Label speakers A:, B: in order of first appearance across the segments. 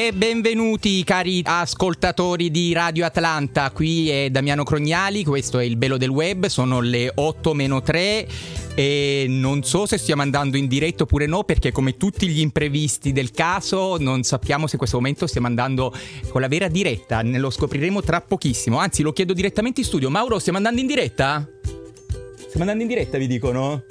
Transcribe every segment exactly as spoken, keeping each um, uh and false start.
A: E benvenuti cari ascoltatori di Radio Atlanta, qui è Damiano Crognali, questo è il bello del web, sono le otto meno tre e non so se stiamo andando in diretta oppure no, perché come tutti gli imprevisti del caso non sappiamo se in questo momento stiamo andando con la vera diretta, ne lo scopriremo tra pochissimo, anzi lo chiedo direttamente in studio. Mauro, stiamo andando in diretta? Stiamo andando in diretta, vi dicono?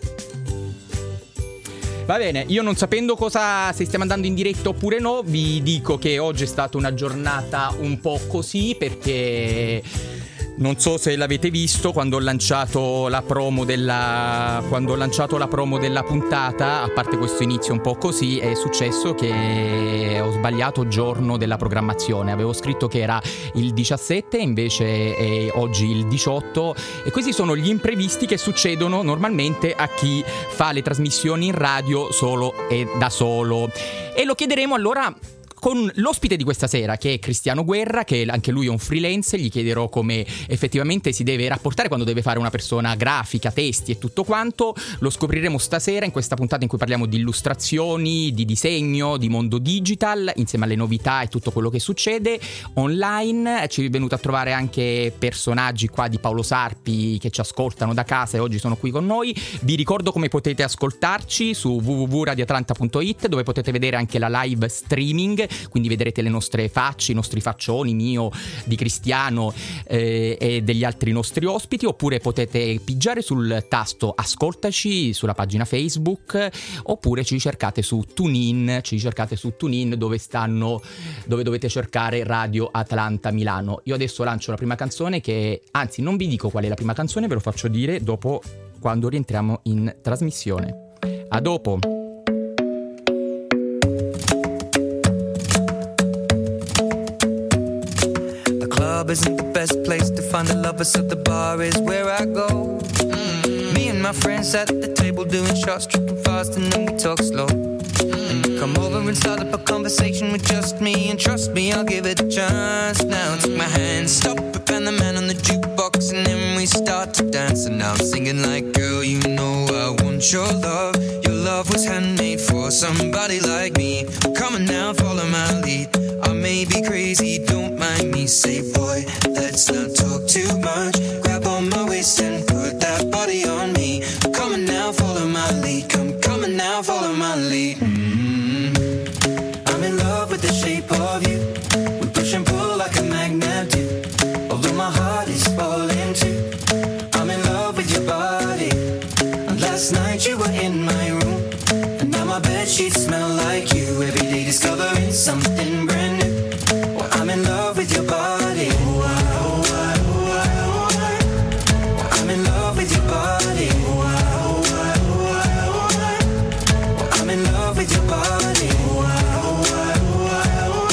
A: Va bene, io non sapendo cosa, se stiamo andando in diretta oppure no, vi dico che oggi è stata una giornata un po' così, perché non so se l'avete visto quando ho lanciato la promo della quando ho lanciato la promo della puntata, a parte questo inizio un po' così, è successo che ho sbagliato giorno della programmazione. Avevo scritto che era il diciassette, invece è oggi il diciotto, e questi sono gli imprevisti che succedono normalmente a chi fa le trasmissioni in radio solo e da solo. E lo chiederemo allora con l'ospite di questa sera, che è Cristiano Guerra, che anche lui è un freelance. Gli chiederò come effettivamente si deve rapportare quando deve fare una persona grafica, testi e tutto quanto. Lo scopriremo stasera in questa puntata in cui parliamo di illustrazioni, di disegno, di mondo digital, insieme alle novità e tutto quello che succede online. Ci è venuto a trovare anche personaggi qua di Paolo Sarpi che ci ascoltano da casa e oggi sono qui con noi. Vi ricordo come potete ascoltarci su w w w punto radio atlanta punto it, dove potete vedere anche la live streaming, quindi vedrete le nostre facce, i nostri faccioni, mio, di Cristiano eh, e degli altri nostri ospiti, oppure potete pigiare sul tasto ascoltaci sulla pagina Facebook, oppure ci cercate su TuneIn, ci cercate su TuneIn dove stanno, dove dovete cercare Radio Atlanta Milano. Io adesso lancio la prima canzone, che anzi non vi dico qual è la prima canzone, ve lo faccio dire dopo, quando rientriamo in trasmissione. A dopo.
B: Club isn't the best place to find the lovers, so the bar is where I go. Mm-hmm. Me and my friends at the table doing shots, tripping fast, and then we talk slow. Mm-hmm. And you come over and start up a conversation with just me, and trust me, I'll give it a chance. Now take my hand, stop it, and the man on the jukebox, and then we start to dance. And now I'm singing like, girl, you know I want your love. Your love was handmade for somebody like me. Come on now, follow my lead. I may be crazy, don't mind me. Say, boy, let's not talk too much. Grab on my waist and put that body on me. Come on now, follow my lead. Come, come on now, follow my lead. Mm-hmm. I'm in love with the shape of you. We push and pull like a magnet do. Although my heart is falling too. I'm in love with your body. And last night you were in my room, and now my bedsheets smell like you. Every day discovering something brand new. Well, I'm in love with your body. Oh, I, oh, I, oh, I, oh, I. Well, I'm in love with your body. Oh, I, oh, I, oh, I, oh, I. Well, I'm in love with your body. Oh, I, oh, I, oh, I, oh,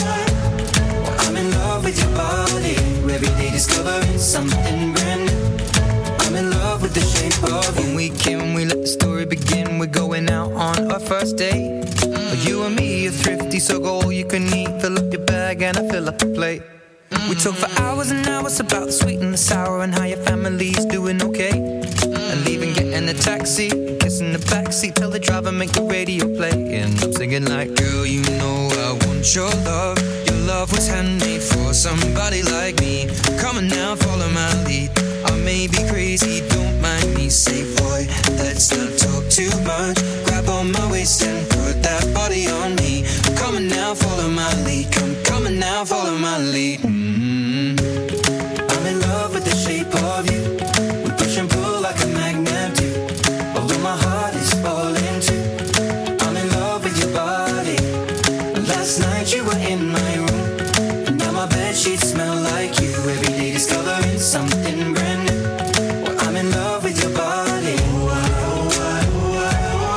B: I. Well, I'm in love with your body. Every day discovering something brand new. I'm in love with the shape of you. When we came, we let the story begin. We're going out on our first date. Mm. You and me are thrifty, so go all you can eat. Fill up your bag and I fill up the plate. Mm. We talk for hours and hours about the sweet and the sour, and how your family's doing okay. Mm. And leaving, getting a taxi, kissing the backseat, tell the driver make the radio play. And I'm singing like, girl, you know I want your love. Your love was handmade for somebody like me. Come on now, follow my lead. I may be crazy, don't mind me. Say, boy, let's not talk too much. Grab on my waist and put that body on me. Come on now, follow my lead. Come, come on now, follow my lead. Mm-hmm. I'm in love with the shape of you. We push and pull like a magnet do. Although my heart is falling too. I'm in love with your body. Last night you were in my room, and now my bedsheets smell like you. Every day discovering something brand new. Well, I'm in love with your body. Oh, I, oh, I, oh, I, oh,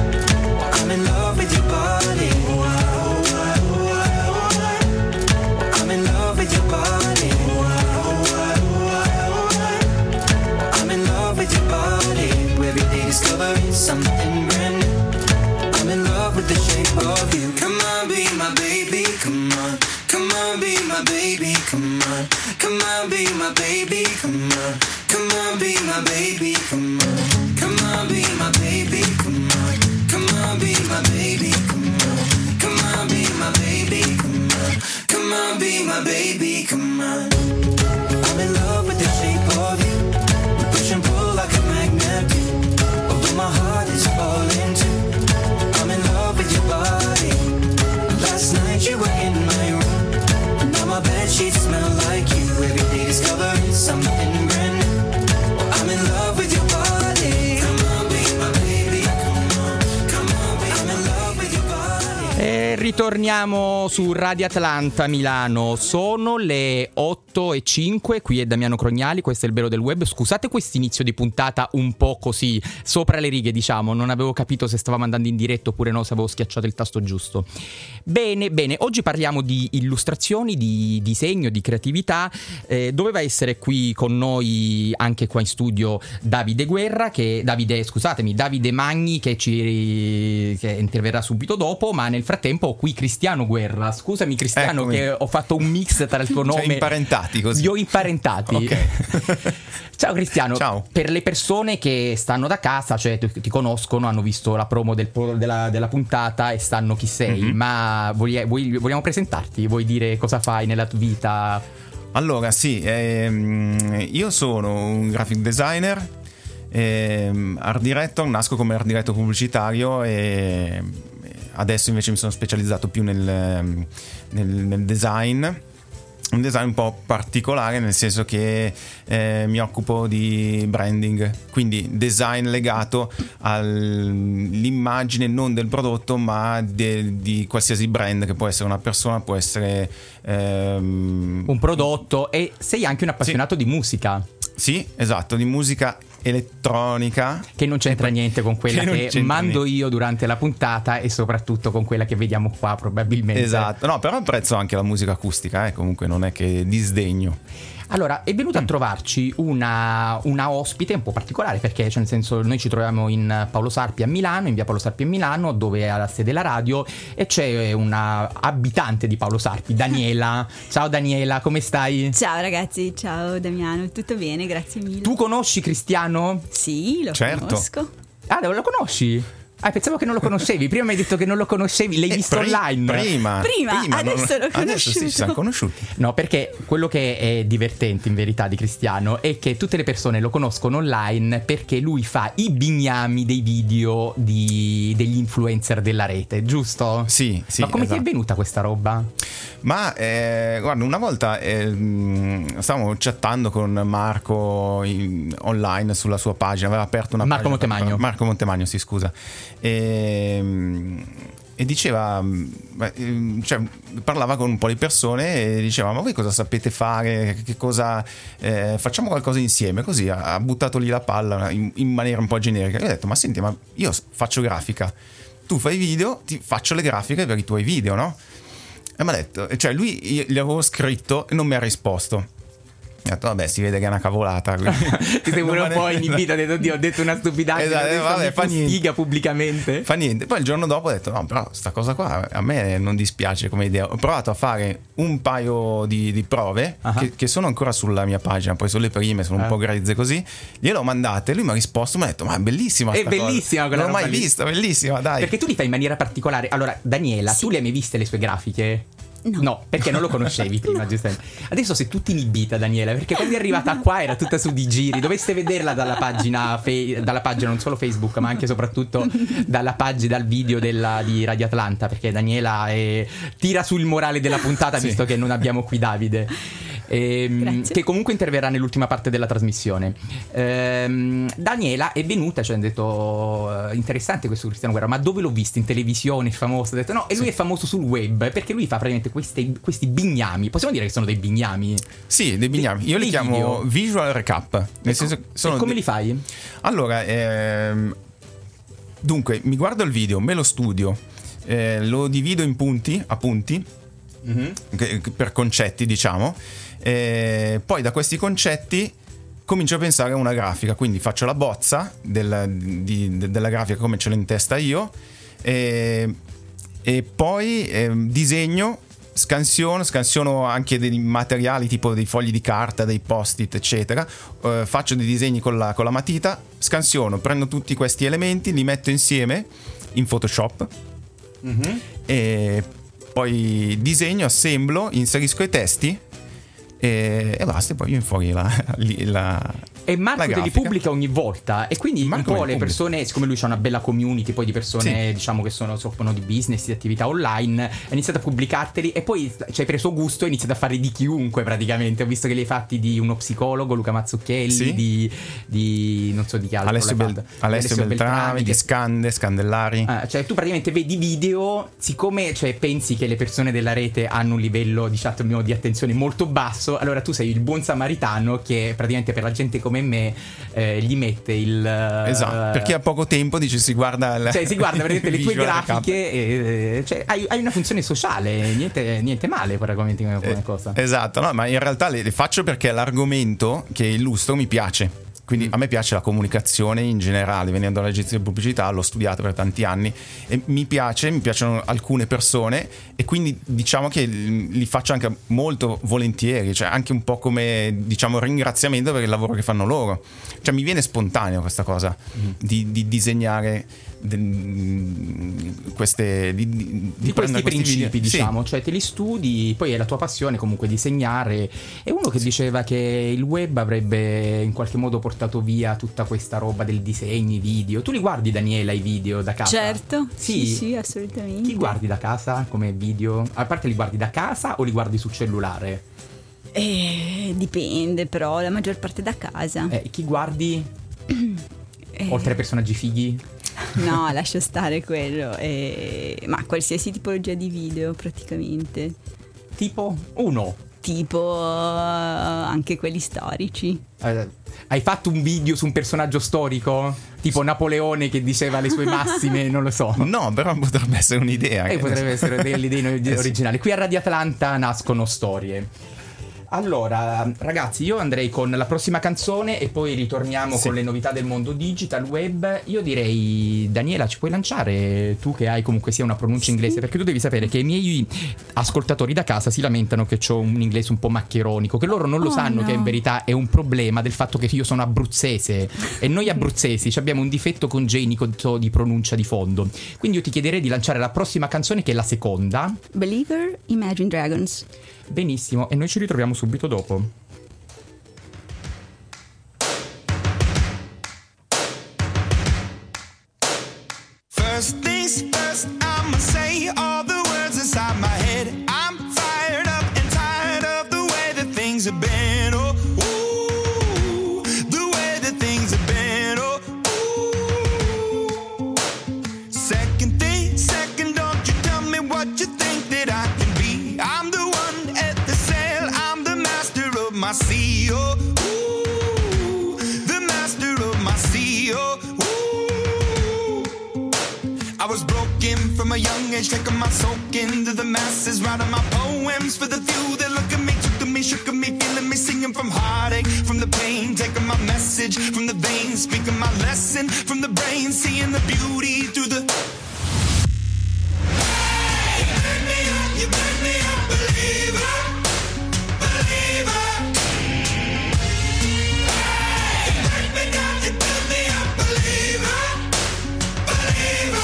B: I. Well, I'm in love with your body. Oh, I, oh, I, oh, I, oh, I. Well, I'm in love with your body. Oh, I, oh, I, oh, I, oh, I. Well, I'm in love with your body. Every day discovering something brand new. I'm in love with the shape of you. Come on, be my baby, come on. Come on, be my baby, come on. Come on, be my baby, come on. Come on, be my baby, come on. Come on, be my baby, come on. Come on, be my baby, come on. Come on, be my baby, come on. Come on, be my baby, come on. I'm in love with the shape of you. We push and pull like a magnet do. Although my heart is falling too. I'm in love with your body. Last night you were in my room. Now my bedsheets smell like you. Every day discovering something brand new. Oh, I'm in love with your body. Come on, be my baby. Come on, come on, be I'm in love with your body.
A: E ritorniamo su Radio Atlanta Milano. Sono le otto e cinque. Qui è Damiano Crognali, questo è il Bello del Web. Scusate questo inizio di puntata un po' così sopra le righe, diciamo. Non avevo capito se stavamo andando in diretta oppure no, se avevo schiacciato il tasto giusto. Bene, bene, oggi parliamo di illustrazioni, di disegno, di creatività. eh, Doveva essere qui con noi anche qua in studio Davide Guerra, che Davide, scusatemi, Davide Magni, che ci che interverrà subito dopo. Ma nel frattempo ho qui Cristiano Guerra. Scusami Cristiano,
C: Eccomi.
A: che ho fatto un mix tra il tuo nome.
C: Cioè, imparentati così.
A: Vi ho imparentati.
C: Ok.
A: Ciao Cristiano.
C: Ciao.
A: Per le persone che stanno da casa, cioè ti, ti conoscono, hanno visto la promo del, della, della puntata e sanno chi sei,
C: Mm-hmm.
A: ma vogli- vuoi- vogliamo presentarti? Vuoi dire cosa fai nella tua vita?
C: Allora, sì, ehm, io sono un graphic designer, ehm, art director, nasco come art director pubblicitario e adesso invece mi sono specializzato più nel, nel, nel design. Un design un po' particolare, nel senso che eh, mi occupo di branding, quindi design legato all'immagine non del prodotto ma de, di qualsiasi brand, che può essere una persona, può essere ehm...
A: un prodotto. E sei anche un appassionato sì. di musica.
C: Sì, esatto, di musica elettronica,
A: che non c'entra niente con quella che,
C: che
A: mando
C: niente.
A: io durante la puntata, e soprattutto con quella che vediamo qua probabilmente.
C: Esatto, no, però apprezzo anche la musica acustica, eh, comunque non è che disdegno.
A: Allora, è venuta a trovarci una, una ospite un po' particolare, perché cioè, nel senso, noi ci troviamo in Paolo Sarpi a Milano, in via Paolo Sarpi a Milano, dove è la sede la radio, e c'è una abitante di Paolo Sarpi, Daniela. Ciao Daniela, come stai?
D: Ciao ragazzi, ciao Damiano, tutto bene, grazie mille.
A: Tu conosci Cristiano?
D: Sì, lo
C: Certo.
D: conosco.
A: Ah, lo conosci? Ah, pensavo che non lo conoscevi. Prima mi hai detto che non lo conoscevi. L'hai
C: Eh,
A: visto
C: pri-
A: online?
C: Prima,
D: Prima, adesso l'ho
C: Adesso sì,
D: conosciuto.
C: ci siamo conosciuti.
A: No, perché quello che è divertente in verità di Cristiano è che tutte le persone lo conoscono online perché lui fa i bignami dei video di, degli influencer della rete, giusto?
C: Sì, sì.
A: Ma come
C: esatto.
A: ti è venuta questa roba?
C: Ma eh, guarda, una volta eh, stavamo chattando con Marco in, online sulla sua pagina, aveva aperto una
A: Marco
C: pagina.
A: Montemagno.
C: Marco Montemagno, sì, scusa. E, e diceva, cioè, parlava con un po' di persone e diceva: ma voi cosa sapete fare? Che cosa eh, facciamo qualcosa insieme? Così ha, ha buttato lì la palla in, in maniera un po' generica. Io ho detto: ma senti, ma io faccio grafica, tu fai video, ti faccio le grafiche per i tuoi video, no? E mi ha detto, cioè lui gli avevo scritto e non mi ha risposto. Ho detto: vabbè, si vede che è una cavolata.
A: Ti sei pure un po' inibito, ho detto: Dio, ho detto una stupidaggine,
C: Esatto,
A: adesso
C: vabbè,
A: mi
C: fa niente.
A: fustiga pubblicamente.
C: Fa niente. Poi il giorno dopo ho detto: no, però sta cosa qua a me non dispiace come idea. Ho provato a fare un paio di, di prove
A: uh-huh.
C: che, che sono ancora sulla mia pagina, poi sono le prime, sono un
A: uh.
C: po' grezze così. Gliel'ho mandate, lui mi ha risposto, mi ha detto: ma è bellissima
A: È
C: sta
A: bellissima
C: cosa.
A: quella
C: Non l'ho
A: roba
C: mai
A: lì.
C: vista, bellissima, dai.
A: Perché tu li fai in maniera particolare. Allora, Daniela,
D: Sì.
A: tu le hai mai viste le sue grafiche?
D: No.
A: No, perché non lo conoscevi prima, giustamente. Adesso sei tutta inibita, Daniela, perché quando è arrivata qua era tutta su di giri. Dovreste vederla dalla pagina, fe- dalla pagina non solo Facebook, ma anche e soprattutto dalla pagina, dal video della, di Radio Atlanta, perché Daniela è, tira sul morale della puntata,
C: Sì.
A: visto che non abbiamo qui Davide. Ehm,
D: Grazie.
A: che comunque interverrà nell'ultima parte della trasmissione. Ehm, Daniela è venuta, cioè ha detto: interessante questo Cristiano Guerra, ma dove l'ho visto? In televisione, è famoso? Ha detto no, e lui
C: Sì.
A: è famoso sul web perché lui fa praticamente questi, questi bignami. Possiamo dire che sono dei bignami?
C: Sì, dei bignami. Io
A: Dei
C: li chiamo
A: video.
C: visual recap. Nel senso che sono
A: e come
C: de-
A: li fai?
C: Allora, ehm, dunque, mi guardo il video, me lo studio, eh, lo divido in punti, a punti,
A: Mm-hmm.
C: che- che- per concetti, diciamo. E poi da questi concetti comincio a pensare a una grafica, quindi faccio la bozza del, di, de- della grafica come ce l'ho in testa io, e, e poi eh, disegno, scansiono, scansiono anche dei materiali tipo dei fogli di carta, dei post-it, eccetera. Eh, faccio dei disegni con la, con la matita, scansiono, prendo tutti questi elementi, li metto insieme in Photoshop
A: Mm-hmm.
C: e poi disegno, assemblo, inserisco i testi e, e basta, e poi viene fuori la, la
A: e Marco te li pubblica ogni volta e quindi Marco un po' le persone, siccome lui c'ha una bella community poi di persone sì. diciamo che sono, si occupano di business, di attività online, ha iniziato a pubblicarteli e poi ci hai preso gusto e hai iniziato a fare di chiunque praticamente. Ho visto che li hai fatti di uno psicologo, Luca Mazzucchelli, sì. di, di non so di chi altro,
C: Alessio, Bel, Alessio, Alessio Beltrami, Beltrami di Scande, Scandellari.
A: Ah, cioè tu praticamente vedi video, siccome cioè, pensi che le persone della rete hanno un livello diciamo di attenzione molto basso, allora tu sei il buon samaritano che praticamente per la gente come me eh, gli mette il
C: esatto, per chi ha poco tempo dice si guarda il,
A: cioè si guarda praticamente le tue grafiche e, cioè, hai, hai una funzione sociale, niente, niente male praticamente come eh, cosa.
C: Esatto, no, ma in realtà le, le faccio perché l'argomento che illustro mi piace. Quindi a me piace la comunicazione in generale, venendo dall'agenzia di pubblicità, l'ho studiato per tanti anni e mi piace, mi piacciono alcune persone e quindi diciamo che li faccio anche molto volentieri, cioè anche un po' come diciamo ringraziamento per il lavoro che fanno loro. Cioè mi viene spontaneo questa cosa mm. di, di disegnare de, queste di, di,
A: di questi principi
C: video.
A: Diciamo,
C: sì.
A: Cioè te li studi, poi è la tua passione comunque disegnare. E uno che sì. diceva che il web avrebbe in qualche modo portato via tutta questa roba del disegno, i video. Tu li guardi, Daniela, i video da casa?
D: Certo, sì,
A: sì,
D: sì, assolutamente.
A: Chi guardi da casa come video? A parte li guardi da casa o li guardi sul cellulare?
D: Eh, dipende, però la maggior parte da casa.
A: Eh, chi guardi? eh. Oltre ai personaggi fighi?
D: No, lascio stare quello. Eh, ma qualsiasi tipologia di video praticamente.
A: Tipo? Uno?
D: Tipo uh, anche quelli storici.
A: Eh, hai fatto un video su un personaggio storico? Tipo Napoleone che diceva le sue massime, non lo so.
C: No, però potrebbe essere un'idea.
A: E eh, potrebbe essere delle idee originali. Qui a Radio Atlanta nascono storie. Allora, ragazzi, io andrei con la prossima canzone e poi ritorniamo sì. con le novità del mondo digital, web. Io direi, Daniela, ci puoi lanciare tu che hai comunque sia una pronuncia sì. inglese? Perché tu devi sapere che i miei ascoltatori da casa si lamentano che ho un inglese un po' maccheronico, che loro non lo oh, sanno no. che in verità è un problema del fatto che io sono abruzzese e noi abruzzesi abbiamo un difetto congenico di pronuncia di fondo. Quindi io ti chiederei di lanciare la prossima canzone, che è la seconda,
D: Believer, Imagine Dragons.
A: Benissimo, e noi ci ritroviamo subito dopo.
B: First things first, I'ma say all the words inside my head. I'm fired up and tired of the way that things have been. Oh, ooh, the way that things have been. Oh, ooh. Second thing, second, don't you tell me what you think that I can be. I'm the one at the sail, I'm the master of my sea. Oh, ooh, the master of my sea. Oh, I was broken from a young age, taking my soak into the masses, writing my poems for the few that look at me, took to me, shook at me, feeling me, singing from heartache, from the pain, taking my message from the veins, speaking my lesson from the brain, seeing the beauty through the... Hey, you burn me up, you burn me up, believer, believer. Hey, you burn me down, you burn me up, believer, believer.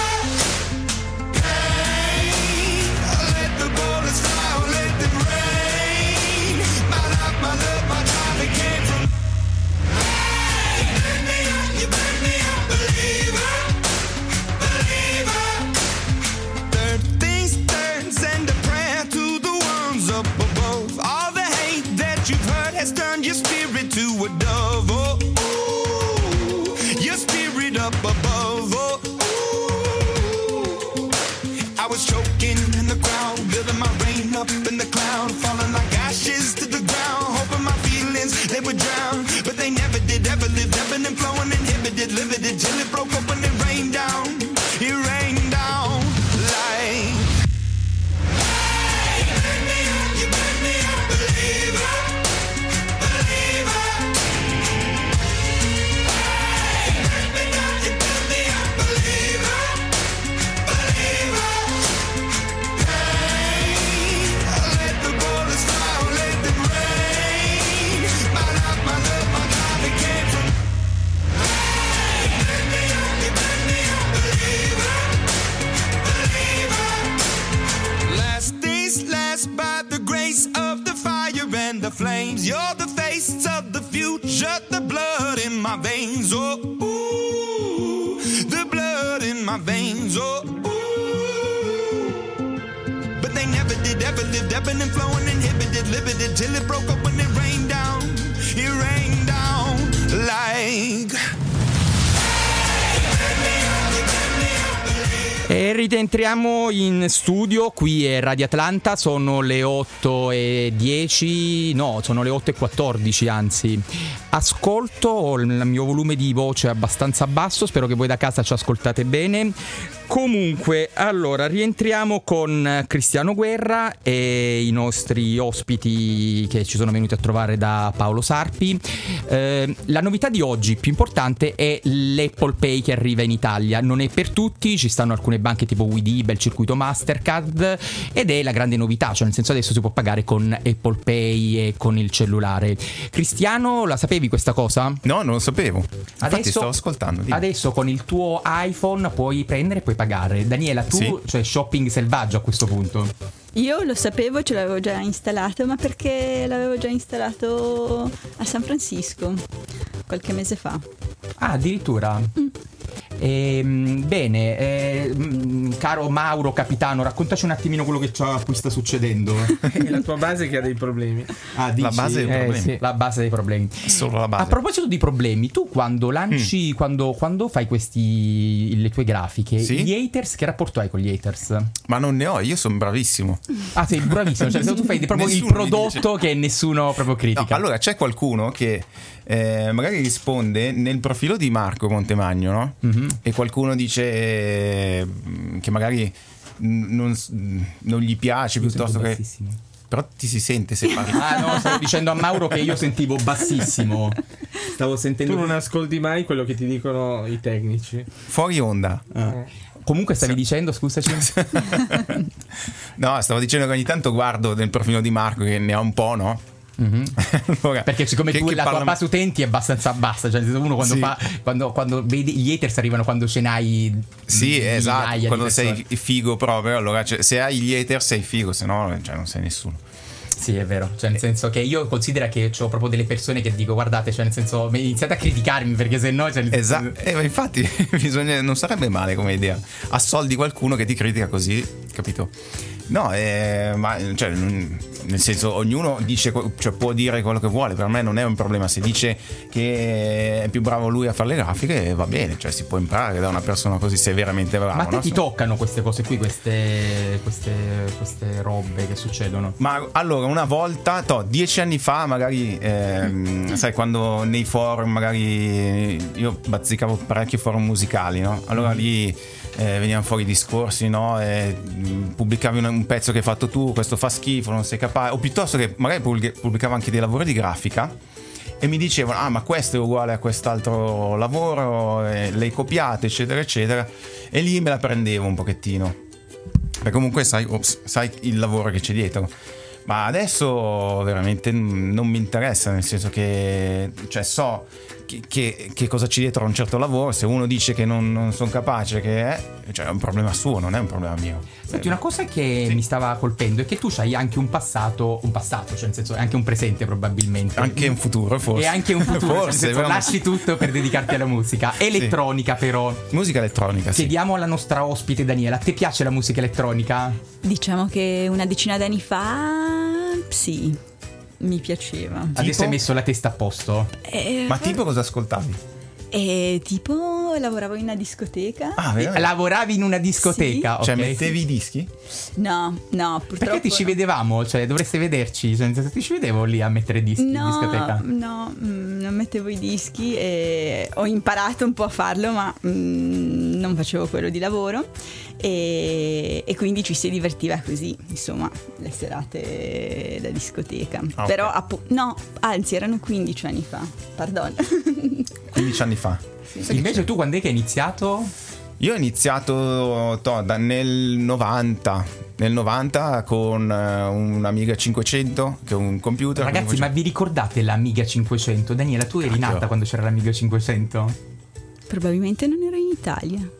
B: Turn your spirit to a dove, oh, ooh, your spirit up above, oh, ooh. I was choking in the crowd, building my rain up in the cloud, falling like ashes to the ground, hoping my feelings, they would drown, but they never did, ever lived, ebbing and flowing, inhibited, limited, till it broke open and rained down, it rained down like... Hey, you burn me up, you burn me up, believer. Believer. Hey, you burn me down, you burn me up, flames. You're the face of the future, the blood in my veins. Oh, ooh, the blood in my veins. Oh, ooh. But they never did, ever lived, ebbing and flowing, inhibited, limited, till it broke up when it rained down. It rained down like...
A: E rientriamo in studio, qui è Radio Atlanta, sono le otto e dieci, no, sono le otto e quattordici anzi. Ascolto, il mio volume di voce è abbastanza basso, spero che voi da casa ci ascoltate bene. Comunque, allora, rientriamo con Cristiano Guerra e i nostri ospiti che ci sono venuti a trovare da Paolo Sarpi. Eh, la novità di oggi più importante è l'Apple Pay che arriva in Italia. Non è per tutti, ci stanno alcune banche tipo Widib, il circuito Mastercard, ed è la grande novità, cioè nel senso adesso si può pagare con Apple Pay e con il cellulare. Cristiano, la sapevi questa cosa?
C: No, non lo sapevo. Infatti
A: Adesso,
C: stavo ascoltando. Dimmi.
A: Adesso con il tuo iPhone puoi prendere e puoi pagare. Daniela, tu,
C: sì.
A: Cioè shopping selvaggio a questo punto.
D: Io lo sapevo, ce l'avevo già installato, ma perché l'avevo già installato a San Francisco qualche mese fa.
A: Ah, addirittura. Mm. Ehm, bene, eh, caro Mauro Capitano, raccontaci un attimino quello che qui sta succedendo.
E: È la tua base che ha dei problemi.
A: Ah, dici?
C: La base dei
A: Eh,
C: problemi.
A: sì, la base dei problemi.
C: Solo la base.
A: A proposito di problemi, tu quando lanci, mm. quando, quando fai questi le tue grafiche,
C: sì?
A: gli haters, che rapporto hai con gli haters?
C: Ma non ne ho, io sono bravissimo.
A: Ah, sei bravissimo, cioè tu fai proprio il prodotto che nessuno proprio critica.
C: No, allora c'è qualcuno che eh, magari risponde nel profilo di Marco Montemagno, no? Mm-hmm. E qualcuno dice eh, che magari non, non gli piace, io piuttosto che bassissimo. Però ti si sente se parli.
A: Ah no, stavo dicendo a Mauro che io sentivo bassissimo. Stavo sentendo.
E: Tu non ascolti mai quello che ti dicono i tecnici.
C: Fuori onda.
A: Ah. Comunque stavi sì. dicendo, scusaci.
C: No, stavo dicendo che ogni tanto guardo nel profilo di Marco, che ne ha un po', no? Mm-hmm. Allora,
A: perché siccome
C: che,
A: tu
C: che
A: la
C: parla...
A: tua base utenti è abbastanza bassa, cioè uno quando
C: sì.
A: fa quando, quando vedi gli haters arrivano quando ce n'hai
C: sì esatto quando
A: sei
C: figo proprio, allora cioè, se hai gli haters sei figo, se no cioè, non sei nessuno.
A: Sì, è vero, cioè nel senso che io considero che ho proprio delle persone che dico guardate, cioè nel senso iniziate a criticarmi perché se no cioè,
C: esatto, eh, ma infatti bisogna, non sarebbe male come idea, assoldi qualcuno che ti critica così, capito? No, eh, ma cioè, nel senso ognuno dice, cioè, può dire quello che vuole, per me non è un problema, se dice che è più bravo lui a fare le grafiche va bene, cioè si può imparare da una persona così se è veramente bravo.
A: Ma a te
C: no?
A: ti toccano queste cose qui, queste, queste, queste robe che succedono?
C: Ma allora una volta, to, dieci anni fa magari, ehm, sai quando nei forum magari io bazzicavo parecchi forum musicali, no? Allora lì Eh, venivano fuori discorsi, no? E, mh, pubblicavi un, un pezzo che hai fatto tu, questo fa schifo, non sei capace, o piuttosto che magari pubblicavo anche dei lavori di grafica e mi dicevano ah ma questo è uguale a quest'altro lavoro, eh, l'hai copiato eccetera eccetera, e lì me la prendevo un pochettino perché comunque sai, ops, sai il lavoro che c'è dietro. Ma adesso veramente non mi interessa, nel senso che cioè so che, che, che cosa c'è dietro a un certo lavoro. Se uno dice che non, non sono capace, che è, cioè è un problema suo, non è un problema mio.
A: Senti, una cosa che sì. mi stava colpendo è che tu hai anche un passato, un passato, cioè nel senso anche un presente probabilmente.
C: Anche un futuro forse.
A: E anche un futuro,
C: forse,
A: senso, lasci tutto per dedicarti alla musica. Elettronica sì. però.
C: Musica elettronica, sì.
A: Chiediamo alla nostra ospite Daniela, a te piace la musica elettronica?
D: Diciamo che una decina d'anni fa sì, mi piaceva.
A: Adesso
C: tipo?
A: hai messo la testa a posto.
D: Eh,
C: Ma tipo cosa ascoltavi?
D: Eh, tipo lavoravo in una discoteca.
C: Ah, veramente?
A: Lavoravi in una discoteca?
D: Sì.
C: Cioè
A: okay.
C: mettevi i dischi?
D: No, no, purtroppo
A: Perché ti ci
D: no.
A: vedevamo? Cioè dovreste vederci, cioè, ti ci vedevo lì a mettere dischi
D: no,
A: in discoteca.
D: No, mh, non mettevo i dischi e ho imparato un po' a farlo, ma mh, non facevo quello di lavoro e, e quindi ci si divertiva così, insomma, le serate da discoteca.
C: Okay.
D: Però appo- no, anzi erano quindici anni fa, pardon.
C: quindici anni fa.
D: Sì.
A: Invece tu quando è che hai iniziato?
C: Io ho iniziato to, da, nel novanta Nel novanta con uh, un Amiga cinquecento, che è un computer.
A: Ragazzi, ma vi ricordate l'Amiga cinquecento? Daniela, tu eri nata quando c'era l'Amiga cinquecento?
D: Probabilmente non ero in Italia.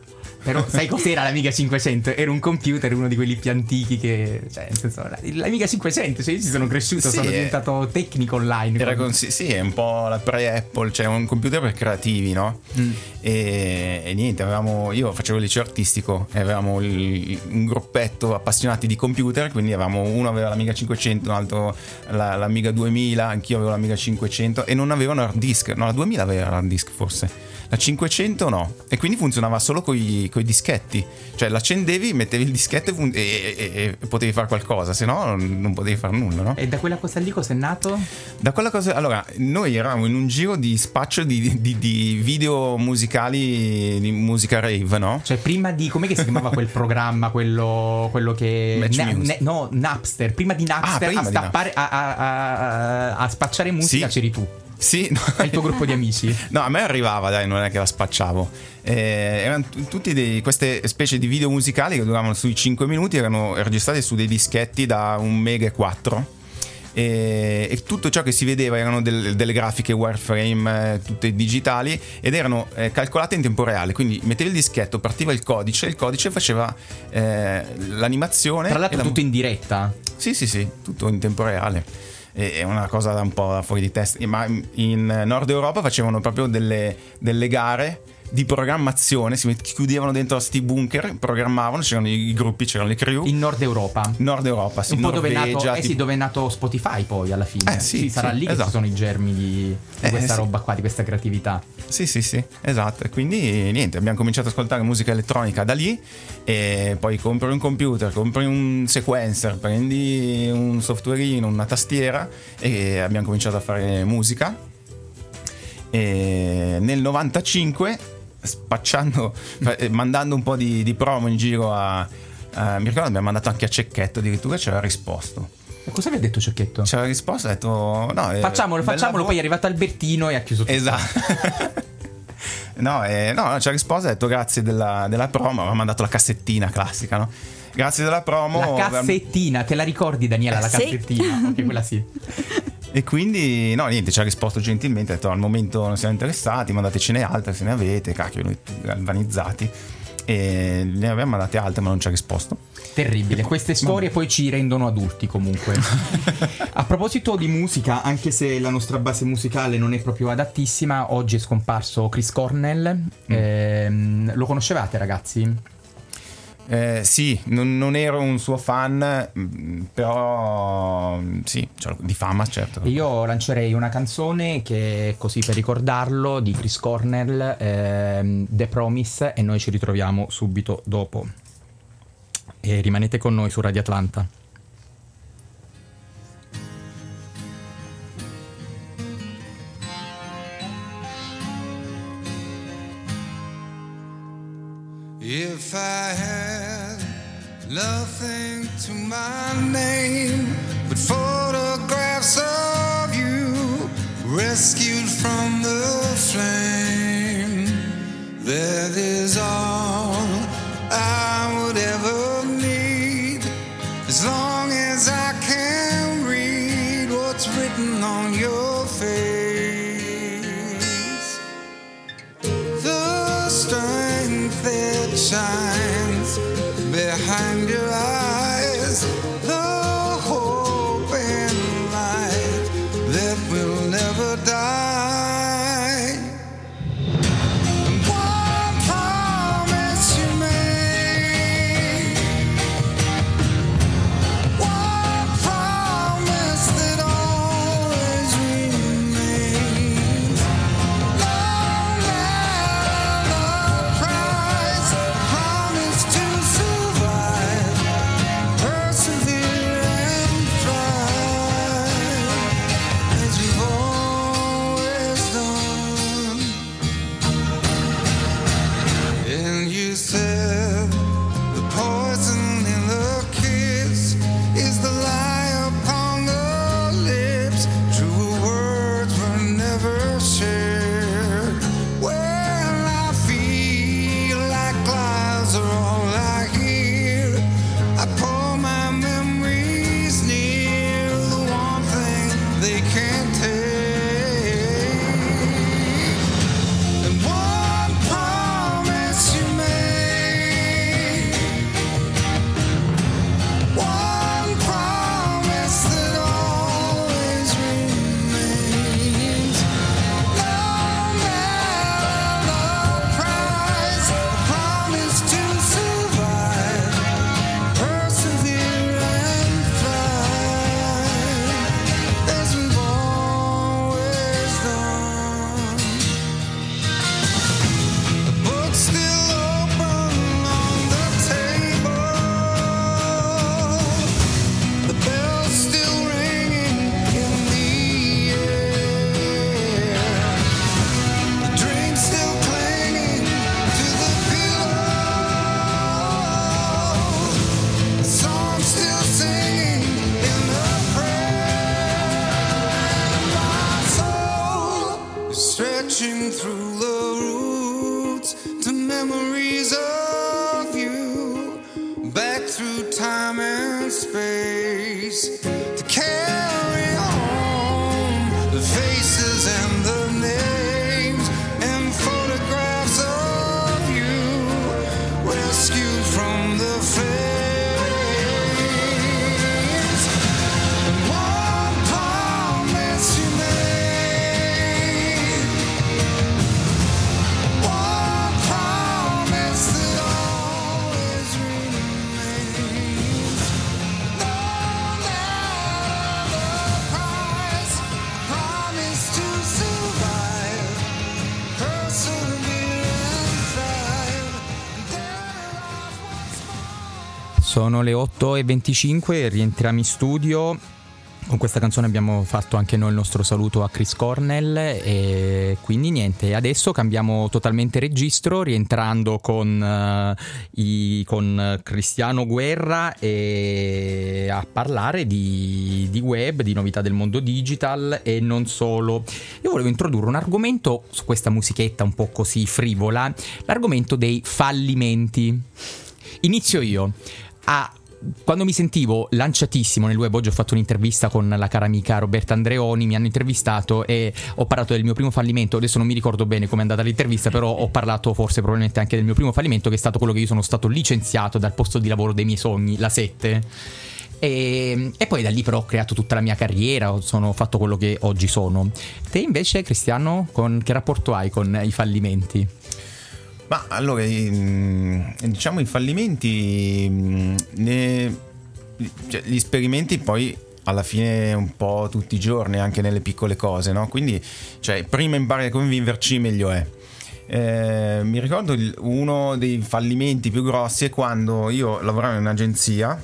A: Però sai cos'era l'Amiga cinquecento? Era un computer, uno di quelli più antichi che... Cioè, nel senso, l'Amiga cinquecento, cioè io ci sono cresciuto,
C: Sì,
A: sono
C: è-
A: diventato tecnico online.
C: Era
A: quando-
C: con- sì, sì, è un po' la pre-Apple, cioè un computer per creativi, no?
A: Mm.
C: E, e niente, avevamo, io facevo il liceo artistico e avevamo il- un gruppetto appassionati di computer, quindi avevamo, uno aveva l'Amiga cinquecento, un altro la- l'Amiga duemila, anch'io avevo l'Amiga cinquecento e non avevano hard disk, no, la duemila aveva hard disk forse. La cinquecento no, e quindi funzionava solo con i dischetti, cioè l'accendevi, mettevi il dischetto e, fun- e- e- e potevi fare qualcosa, se no non, non potevi fare nulla, no?
A: E da quella cosa lì cos'è nato?
C: Da quella cosa, allora, noi eravamo in un giro di spaccio di, di- di video musicali, di musica rave, no?
A: Cioè prima di... com'è che si chiamava quel programma, quello, quello che...
C: Match
A: Na-
C: Music.
A: ne- no, Napster. Prima di Napster
C: Ah, prima
A: a,
C: di
A: stappare, a, a- a- a spacciare musica
C: Sì.
A: c'eri tu
C: Sì, no.
A: e il tuo gruppo di amici.
C: No, a me arrivava, dai, non è che la spacciavo. Eh, erano t- tutti dei, queste specie di video musicali che duravano sui cinque minuti, erano registrati su dei dischetti da un mega e quattro. E, e tutto ciò che si vedeva erano del- delle grafiche wireframe, eh, tutte digitali, ed erano eh, calcolate in tempo reale. Quindi mettevi il dischetto, partiva il codice, il codice faceva eh, l'animazione.
A: Tra l'altro
C: e la-
A: tutto in diretta.
C: Sì, sì, sì, tutto in tempo reale. E- È una cosa da un po' fuori di testa. Ma in Nord Europa facevano proprio delle, delle gare di programmazione, si met- chiudevano dentro a sti bunker, programmavano, c'erano i gruppi, c'erano le crew.
A: In Nord Europa.
C: Nord Europa, sì,
A: Un po' dove è nato,
C: Norvegia,
A: eh sì,
C: tipo-
A: dove è nato Spotify poi alla fine.
C: Eh, sì,
A: sarà
C: sì,
A: lì che
C: esatto.
A: ci sono i germi di, di
C: Eh,
A: questa
C: sì.
A: roba qua, di questa creatività.
C: Sì, sì, sì, esatto. E quindi niente, abbiamo cominciato ad ascoltare musica elettronica da lì. E poi compri un computer, compri un sequencer, prendi un softwareino, una tastiera, e abbiamo cominciato a fare musica. E nel novantacinque, spacciando, eh, mandando un po' di, di promo in giro a, a- mi ricordo abbiamo mandato anche a Cecchetto, addirittura ci aveva risposto.
A: E cosa vi ha detto Cecchetto?
C: Ci aveva risposto, ha detto no, eh,
A: Facciamolo,
C: bel
A: facciamolo,
C: lavoro.
A: poi è arrivato Albertino e ha chiuso tutto.
C: Esatto. No, eh, no, no, ci ha risposto, ha detto grazie della, della promo, aveva mandato la cassettina classica, no? Grazie della promo.
A: La cassettina, te la ricordi Daniela, la
D: Sì.
A: cassettina? Ok, quella sì.
C: E quindi, no, niente, ci ha risposto gentilmente, ha detto al momento non siamo interessati, mandatecene altre se ne avete, cacchio, noi tutti galvanizzati. E ne abbiamo mandate altre ma non ci ha risposto.
A: Terribile, queste storie poi ci rendono adulti comunque. A proposito di musica, anche se la nostra base musicale non è proprio adattissima, oggi è scomparso Chris Cornell. Ehm, lo conoscevate ragazzi?
C: Eh, sì, non, non ero un suo fan, mh, però sì, cioè, di fama, certo.
A: Io lancerei una canzone che, così per ricordarlo, di Chris Cornell, ehm, The Promise, e noi ci ritroviamo subito dopo. E rimanete con noi su Radio Atlanta.
B: If I had nothing to my name but photographs of you rescued from the flame, that is all I would ever need, as long as I can read what's written on your face. The strength that shines behind your eyes, the hope and light that will never die. And one promise you made, one promise that always remains. No matter the price, promise searching through the roots to memories of you, back through time and space, to carry on the faces and the names and photographs of you, rescued from the flames. And one promise you made, one promise that always remains. No matter the price, promise to survive, persevere and thrive, and dare life once more.
A: Sono le otto e venticinque, rientriamo in studio. Con questa canzone abbiamo fatto anche noi il nostro saluto a Chris Cornell e quindi niente, adesso cambiamo totalmente registro rientrando con, eh, i, con Cristiano Guerra e a parlare di, di web, di novità del mondo digital e non solo. Io volevo introdurre un argomento su questa musichetta un po' così frivola, l'argomento dei fallimenti. Inizio io. A Quando mi sentivo lanciatissimo nel web, oggi ho fatto un'intervista con la cara amica Roberta Andreoni, mi hanno intervistato e ho parlato del mio primo fallimento. Adesso non mi ricordo bene com'è andata l'intervista, però ho parlato forse probabilmente anche del mio primo fallimento, che è stato quello che io sono stato licenziato dal posto di lavoro dei miei sogni, la sette. E, e poi da lì però ho creato tutta la mia carriera, sono fatto quello che oggi sono. Te invece, Cristiano, con, che rapporto hai con i fallimenti?
C: Ma allora, diciamo i fallimenti, ne, cioè, gli esperimenti poi alla fine un po' tutti i giorni, anche nelle piccole cose, no? Quindi, cioè, prima impari a convincerci, meglio è. Eh, mi ricordo il, uno dei fallimenti più grossi è quando io lavoravo in un'agenzia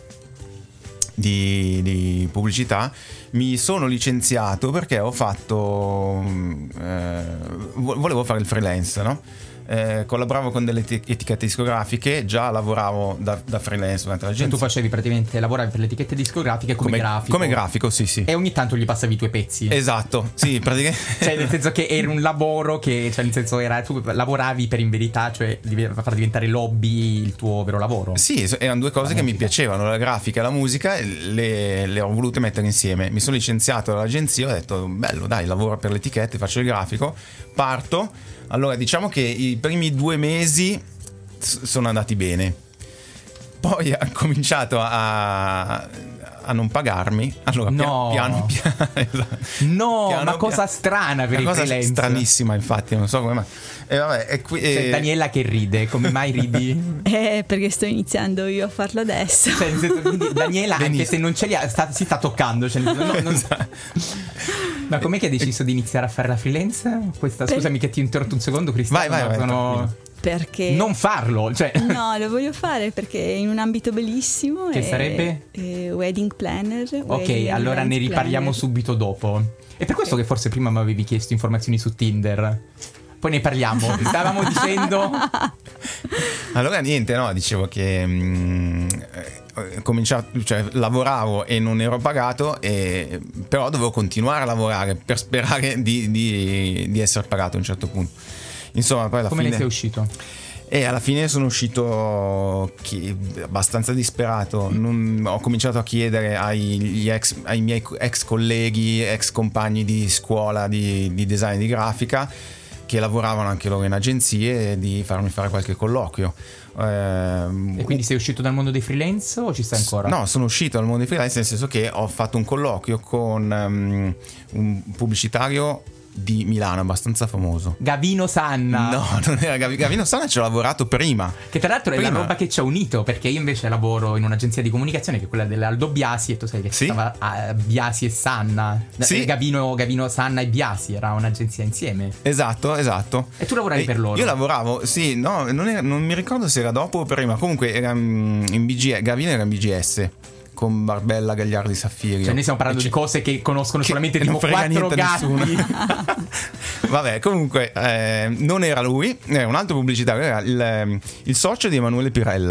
C: di, di pubblicità. Mi sono licenziato perché ho fatto eh, volevo fare il freelance, no? Eh, collaboravo con delle etichette discografiche, già lavoravo da, da freelance durante l'agenzia.
A: Cioè tu facevi praticamente, lavoravi per le etichette discografiche come, come grafico.
C: Come grafico, sì, sì.
A: E ogni tanto gli passavi i tuoi pezzi.
C: Esatto, sì, praticamente.
A: Cioè nel senso che era un lavoro che, cioè nel senso era, tu lavoravi per in verità, cioè far diventare l'hobby il tuo vero lavoro.
C: Sì, erano due cose che mi piacevano, la grafica e la musica, e le, le ho volute mettere insieme. Mi sono licenziato dall'agenzia, ho detto bello, dai, lavoro per le etichette, faccio il grafico, parto. Allora, diciamo che i primi due mesi sono andati bene. Poi ha cominciato a, a non pagarmi. Allora,
A: no.
C: piano piano. piano
A: no,
C: piano,
A: ma cosa
C: piano,
A: strana per
C: una
A: i freelance.
C: Cosa stranissima, infatti, non so come mai. E vabbè, e qui,
A: e... Cioè, Daniela che ride, come mai ridi?
D: Eh, perché sto iniziando io a farlo adesso.
A: Cioè, nel senso, quindi Daniela, benissimo, anche se non ce li ha, sta, si sta toccando. Cioè, no, non... Ma com'è che hai deciso di iniziare a fare la freelance? Questa, per... Scusami che ti ho interrotto un secondo, Cristiano.
C: Vai, vai, vai,
A: sono...
D: Perché
A: non farlo, cioè.
D: No, lo voglio fare perché è in un ambito bellissimo.
A: Che
D: e,
A: sarebbe?
D: E wedding planner.
A: Ok,
D: wedding
A: allora ne riparliamo planner. subito dopo. È per questo okay. che forse prima mi avevi chiesto informazioni su Tinder. Poi ne parliamo. Stavamo dicendo.
C: Allora niente, no, dicevo che mh, cominciato, cioè lavoravo e non ero pagato, e però dovevo continuare a lavorare per sperare di, di, di essere pagato a un certo punto. Insomma, poi alla
A: come
C: fine
A: ne sei uscito?
C: E alla fine sono uscito chi, abbastanza disperato. Non, ho cominciato a chiedere ai, ex, ai miei ex colleghi, ex compagni di scuola di, di design di grafica, che lavoravano anche loro in agenzie, di farmi fare qualche colloquio.
A: Eh, e quindi sei uscito dal mondo dei freelance o ci stai ancora?
C: No, sono uscito dal mondo dei freelance, nel senso che ho fatto un colloquio con um, un pubblicitario di Milano abbastanza famoso,
A: Gavino Sanna.
C: No, non era Gav- Gavino Sanna, ci ho lavorato prima.
A: Che tra l'altro prima. È la roba che ci ha unito, perché io invece lavoro in un'agenzia di comunicazione che è quella dell'Aldo Biasi, e tu sai che
C: sì?
A: stava a Biasi e Sanna.
C: Sì?
A: Gavino, Gavino Sanna e Biasi era un'agenzia insieme.
C: Esatto, esatto.
A: E tu lavoravi e per loro?
C: Io lavoravo, sì, no, non, era, non mi ricordo se era dopo o prima. Comunque era in B G S, Gavino era in B G S con Barbella, Gagliardi, Saffiri.
A: Cioè noi stiamo parlando di cose che conoscono
C: che
A: solamente tipo quattro gatti.
C: Vabbè, comunque eh, non era lui, era un altro pubblicitario, era il, il socio di Emanuele Pirella.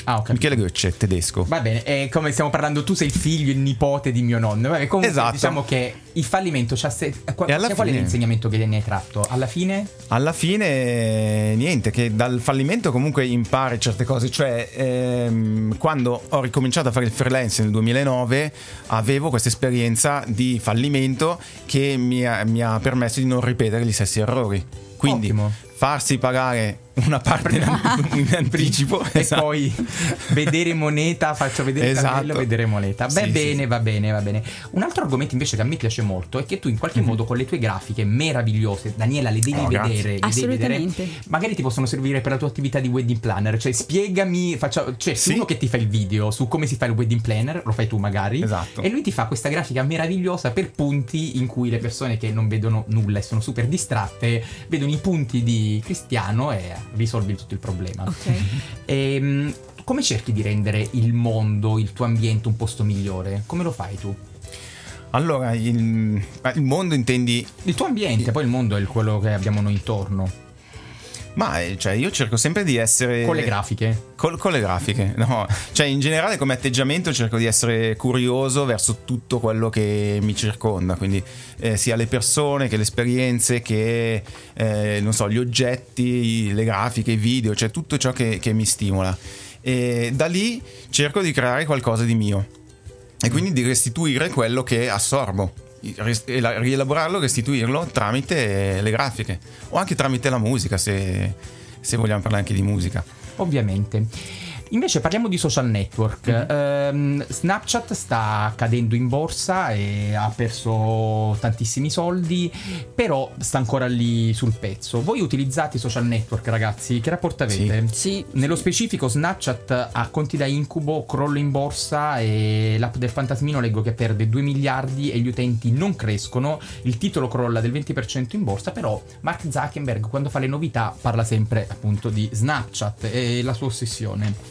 A: Ah, ho capito.
C: Michele Goetze, tedesco.
A: Va bene, è come stiamo parlando, tu sei il figlio, il nipote di mio nonno. Vabbè, comunque
C: Esatto.
A: diciamo che il fallimento c'ha se... qual...
C: E alla
A: qual è
C: fine-
A: l'insegnamento che ne hai tratto? Alla fine?
C: Alla fine niente, che dal fallimento comunque impari certe cose, cioè ehm, quando ho ricominciato a fare il freelance nel duemilanove avevo questa esperienza di fallimento che mi ha, mi ha permesso di non ripetere gli stessi errori. Quindi
A: Ottimo.
C: farsi pagare una parte in, in anticipo
A: E
C: esatto.
A: poi vedere moneta, faccio vedere il
C: Esatto.
A: cartello, vedere moneta. Va
C: Sì,
A: bene,
C: sì.
A: va bene, va bene. Un altro argomento invece che a me piace molto è che tu in qualche
C: Mm-hmm.
A: modo con le tue grafiche meravigliose, Daniela, le devi
C: Oh, grazie.
A: vedere, le devi vedere.
D: Assolutamente.
A: Magari ti possono servire per la tua attività di wedding planner, cioè spiegami, faccia, cioè
C: Sì.
A: uno che ti fa il video su come si fa il wedding planner, lo fai tu magari,
C: Esatto.
A: e lui ti fa questa grafica meravigliosa per punti in cui le persone che non vedono nulla e sono super distratte vedono i punti di Cristiano e risolvi tutto il problema.
D: Ok.
A: Ehm, come cerchi di rendere il mondo, il tuo ambiente un posto migliore? Come lo fai tu?
C: Allora, il, il mondo intendi.
A: Il tuo ambiente, poi il mondo è il- quello che abbiamo noi intorno.
C: Ma eh, cioè io cerco sempre di essere
A: Con le grafiche.
C: Col- con le grafiche, no, cioè in generale come atteggiamento cerco di essere curioso verso tutto quello che mi circonda, quindi eh, sia le persone che le esperienze che eh, non so, gli oggetti, le grafiche, i video, cioè tutto ciò che, che mi stimola, e da lì cerco di creare qualcosa di mio e quindi di restituire quello che assorbo, e la- rielaborarlo, restituirlo tramite le grafiche o anche tramite la musica, se, se vogliamo parlare anche di musica.
A: Ovviamente. Invece parliamo di social network. Ehm, Snapchat sta cadendo in borsa e ha perso tantissimi soldi, però sta ancora lì sul pezzo. Voi utilizzate i social network, ragazzi? Che rapporto avete?
D: Sì.
A: Nello specifico Snapchat ha conti da incubo, crollo in borsa e l'app del fantasmino leggo che perde due miliardi e gli utenti non crescono. Il titolo crolla del venti per cento in borsa, però Mark Zuckerberg quando fa le novità parla sempre appunto di Snapchat e la sua ossessione.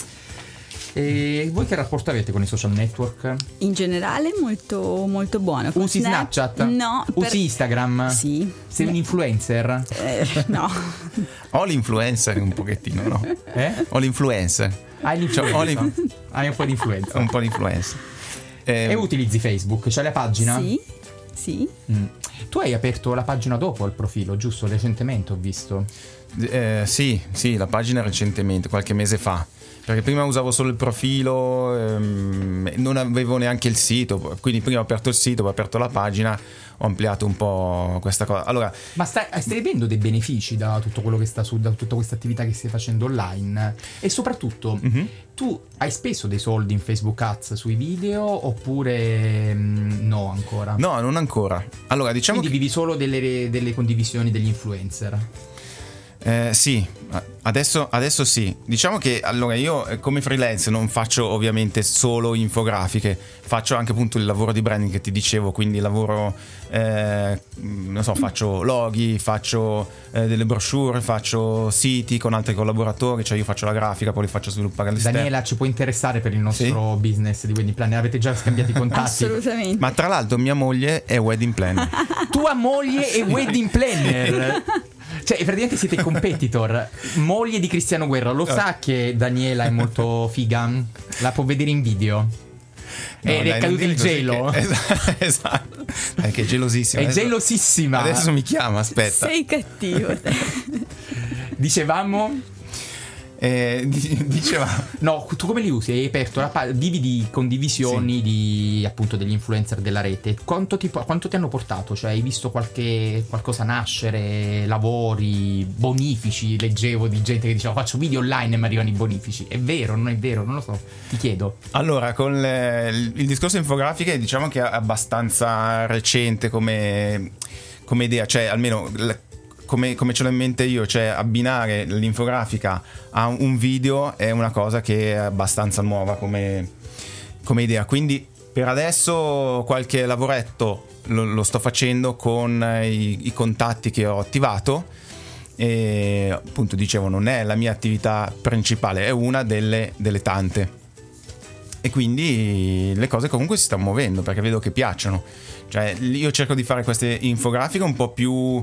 A: E voi che rapporto avete con i social network?
D: In generale molto, molto buono. Con
A: Usi
D: Snap-
A: Snapchat?
D: No. per-
A: Usi Instagram?
D: Sì.
A: Sei un influencer?
D: Eh, no.
C: Ho l'influencer un pochettino, no?
A: Eh?
C: Ho l'influencer,
A: Hai l'influenza?
C: Cioè, ho l'in-
A: Hai un po' di influenza.
C: un po' di influencer. Eh,
A: E utilizzi Facebook? C'è la pagina?
D: Sì. Sì.
A: Mm. Tu hai aperto la pagina dopo al profilo, giusto? Recentemente ho visto.
C: eh, sì, sì, la pagina recentemente, qualche mese fa. Perché prima usavo solo il profilo, ehm, non avevo neanche il sito, quindi prima ho aperto il sito, poi ho aperto la pagina, ho ampliato un po' questa cosa. Allora,
A: Ma stai, stai avendo dei benefici da tutto quello che sta su, da tutta questa attività che stai facendo online? E soprattutto,
C: Mhm.
A: tu hai speso dei soldi in Facebook Ads sui video oppure mm, no ancora?
C: no, non ancora. Allora, diciamo
A: Quindi vivi solo delle, delle condivisioni degli influencer.
C: Eh, sì, adesso, adesso sì. Diciamo che allora io eh, come freelance non faccio ovviamente solo infografiche, faccio anche appunto il lavoro di branding che ti dicevo, quindi lavoro, eh, non so, faccio loghi, faccio eh, delle brochure, faccio siti con altri collaboratori, cioè io faccio la grafica, poi li faccio sviluppare all'esterno.
A: Daniela ci può interessare per il nostro business di wedding planner? Avete già scambiato i contatti?
D: Assolutamente.
C: Ma tra l'altro mia moglie è wedding planner.
A: Tua moglie è wedding planner. Cioè, praticamente siete competitor. Moglie di Cristiano Guerra. Lo sa che Daniela è molto figa? La può vedere in video.
C: No,
A: Ed
C: dai,
A: è
C: non
A: caduto
C: dire
A: il
C: così
A: gelo.
C: che- esatto, esatto. È che è gelosissima.
A: È
C: Adesso-
A: gelosissima.
C: Adesso mi chiama, aspetta.
D: Sei cattivo. te.
A: Dicevamo.
C: Eh, di- diceva
A: No, tu come li usi? Hai aperto la pa- vivi di condivisioni di appunto degli influencer della rete. Quanto ti, quanto ti hanno portato? Cioè, hai visto qualche qualcosa nascere, lavori, bonifici? Leggevo di gente che diceva faccio video online e mi arrivano i bonifici. È vero, non è vero? Non lo so. Ti chiedo.
C: Allora, con le- il discorso infografiche diciamo che è abbastanza recente come, come idea, cioè almeno l- come, come ce l'ho in mente io, cioè abbinare l'infografica a un video è una cosa che è abbastanza nuova come, come idea, quindi per adesso qualche lavoretto lo, lo sto facendo con i, i contatti che ho attivato e appunto dicevo non è la mia attività principale, è una delle, delle tante. E quindi le cose comunque si stanno muovendo perché vedo che piacciono. Cioè io cerco di fare queste infografiche un po' più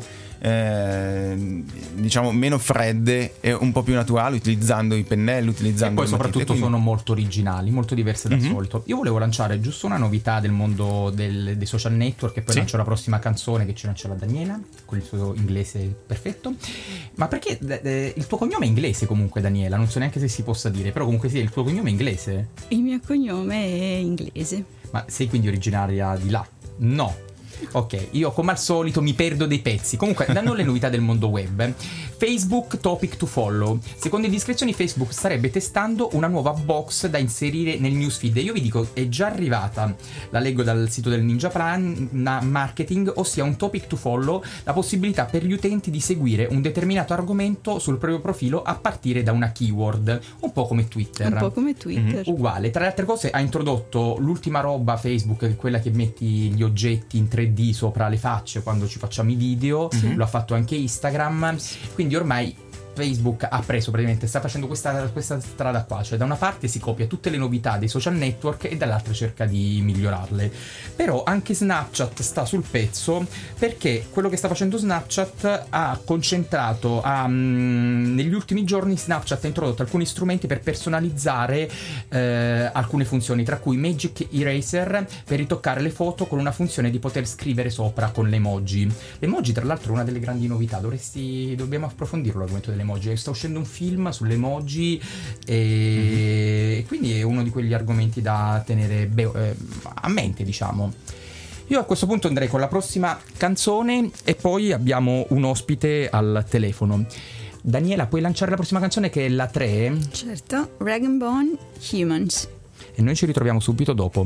C: eh, diciamo meno fredde e un po' più naturali, utilizzando i pennelli, utilizzando
A: e poi
C: le matite,
A: soprattutto
C: quindi...
A: sono molto originali, molto diverse dal
C: Mm-hmm.
A: solito. Io volevo lanciare giusto una novità del mondo del- dei social network, e poi
C: Sì.
A: lancio la prossima canzone che ci lancia la Daniela con il suo inglese perfetto. Ma perché eh, il tuo cognome è inglese comunque, Daniela? Non so neanche se si possa dire, però comunque sì, il tuo cognome è inglese.
D: Il mio cognome è inglese.
A: Ma sei quindi originaria di là? No. Ok, io come al solito mi perdo dei pezzi. Comunque, danno le novità del mondo web. Facebook Topic to Follow. Secondo indiscrezioni, Facebook starebbe testando una nuova box da inserire nel newsfeed. Io vi dico, è già arrivata. La leggo dal sito del Ninja Plan Marketing, ossia un Topic to Follow, la possibilità per gli utenti di seguire un determinato argomento sul proprio profilo a partire da una keyword, un po' come Twitter.
D: Un po' come Twitter.
A: Uguale. Tra le altre cose ha introdotto l'ultima roba Facebook, che è quella che metti gli oggetti in tre D sopra le facce quando ci facciamo i video.
D: Sì.
A: Lo ha fatto anche Instagram, quindi ormai Facebook ha preso praticamente, sta facendo questa, questa strada qua, cioè da una parte si copia tutte le novità dei social network e dall'altra cerca di migliorarle. Però anche Snapchat sta sul pezzo, perché quello che sta facendo Snapchat ha concentrato ha, mh, negli ultimi giorni Snapchat ha introdotto alcuni strumenti per personalizzare eh, alcune funzioni, tra cui Magic Eraser per ritoccare le foto con una funzione di poter scrivere sopra con le emoji. L'emoji tra l'altro è una delle grandi novità, dovresti dobbiamo approfondirlo l'argomento delle emoji. Sta uscendo un film sulle emoji e mm-hmm. quindi è uno di quegli argomenti da tenere be- eh, a mente, diciamo. Io a questo punto andrei con la prossima canzone e poi abbiamo un ospite al telefono. Daniela, puoi lanciare la prossima canzone, che è la tre?
D: Certo, Rag and Bone, Humans.
A: E noi ci ritroviamo subito dopo.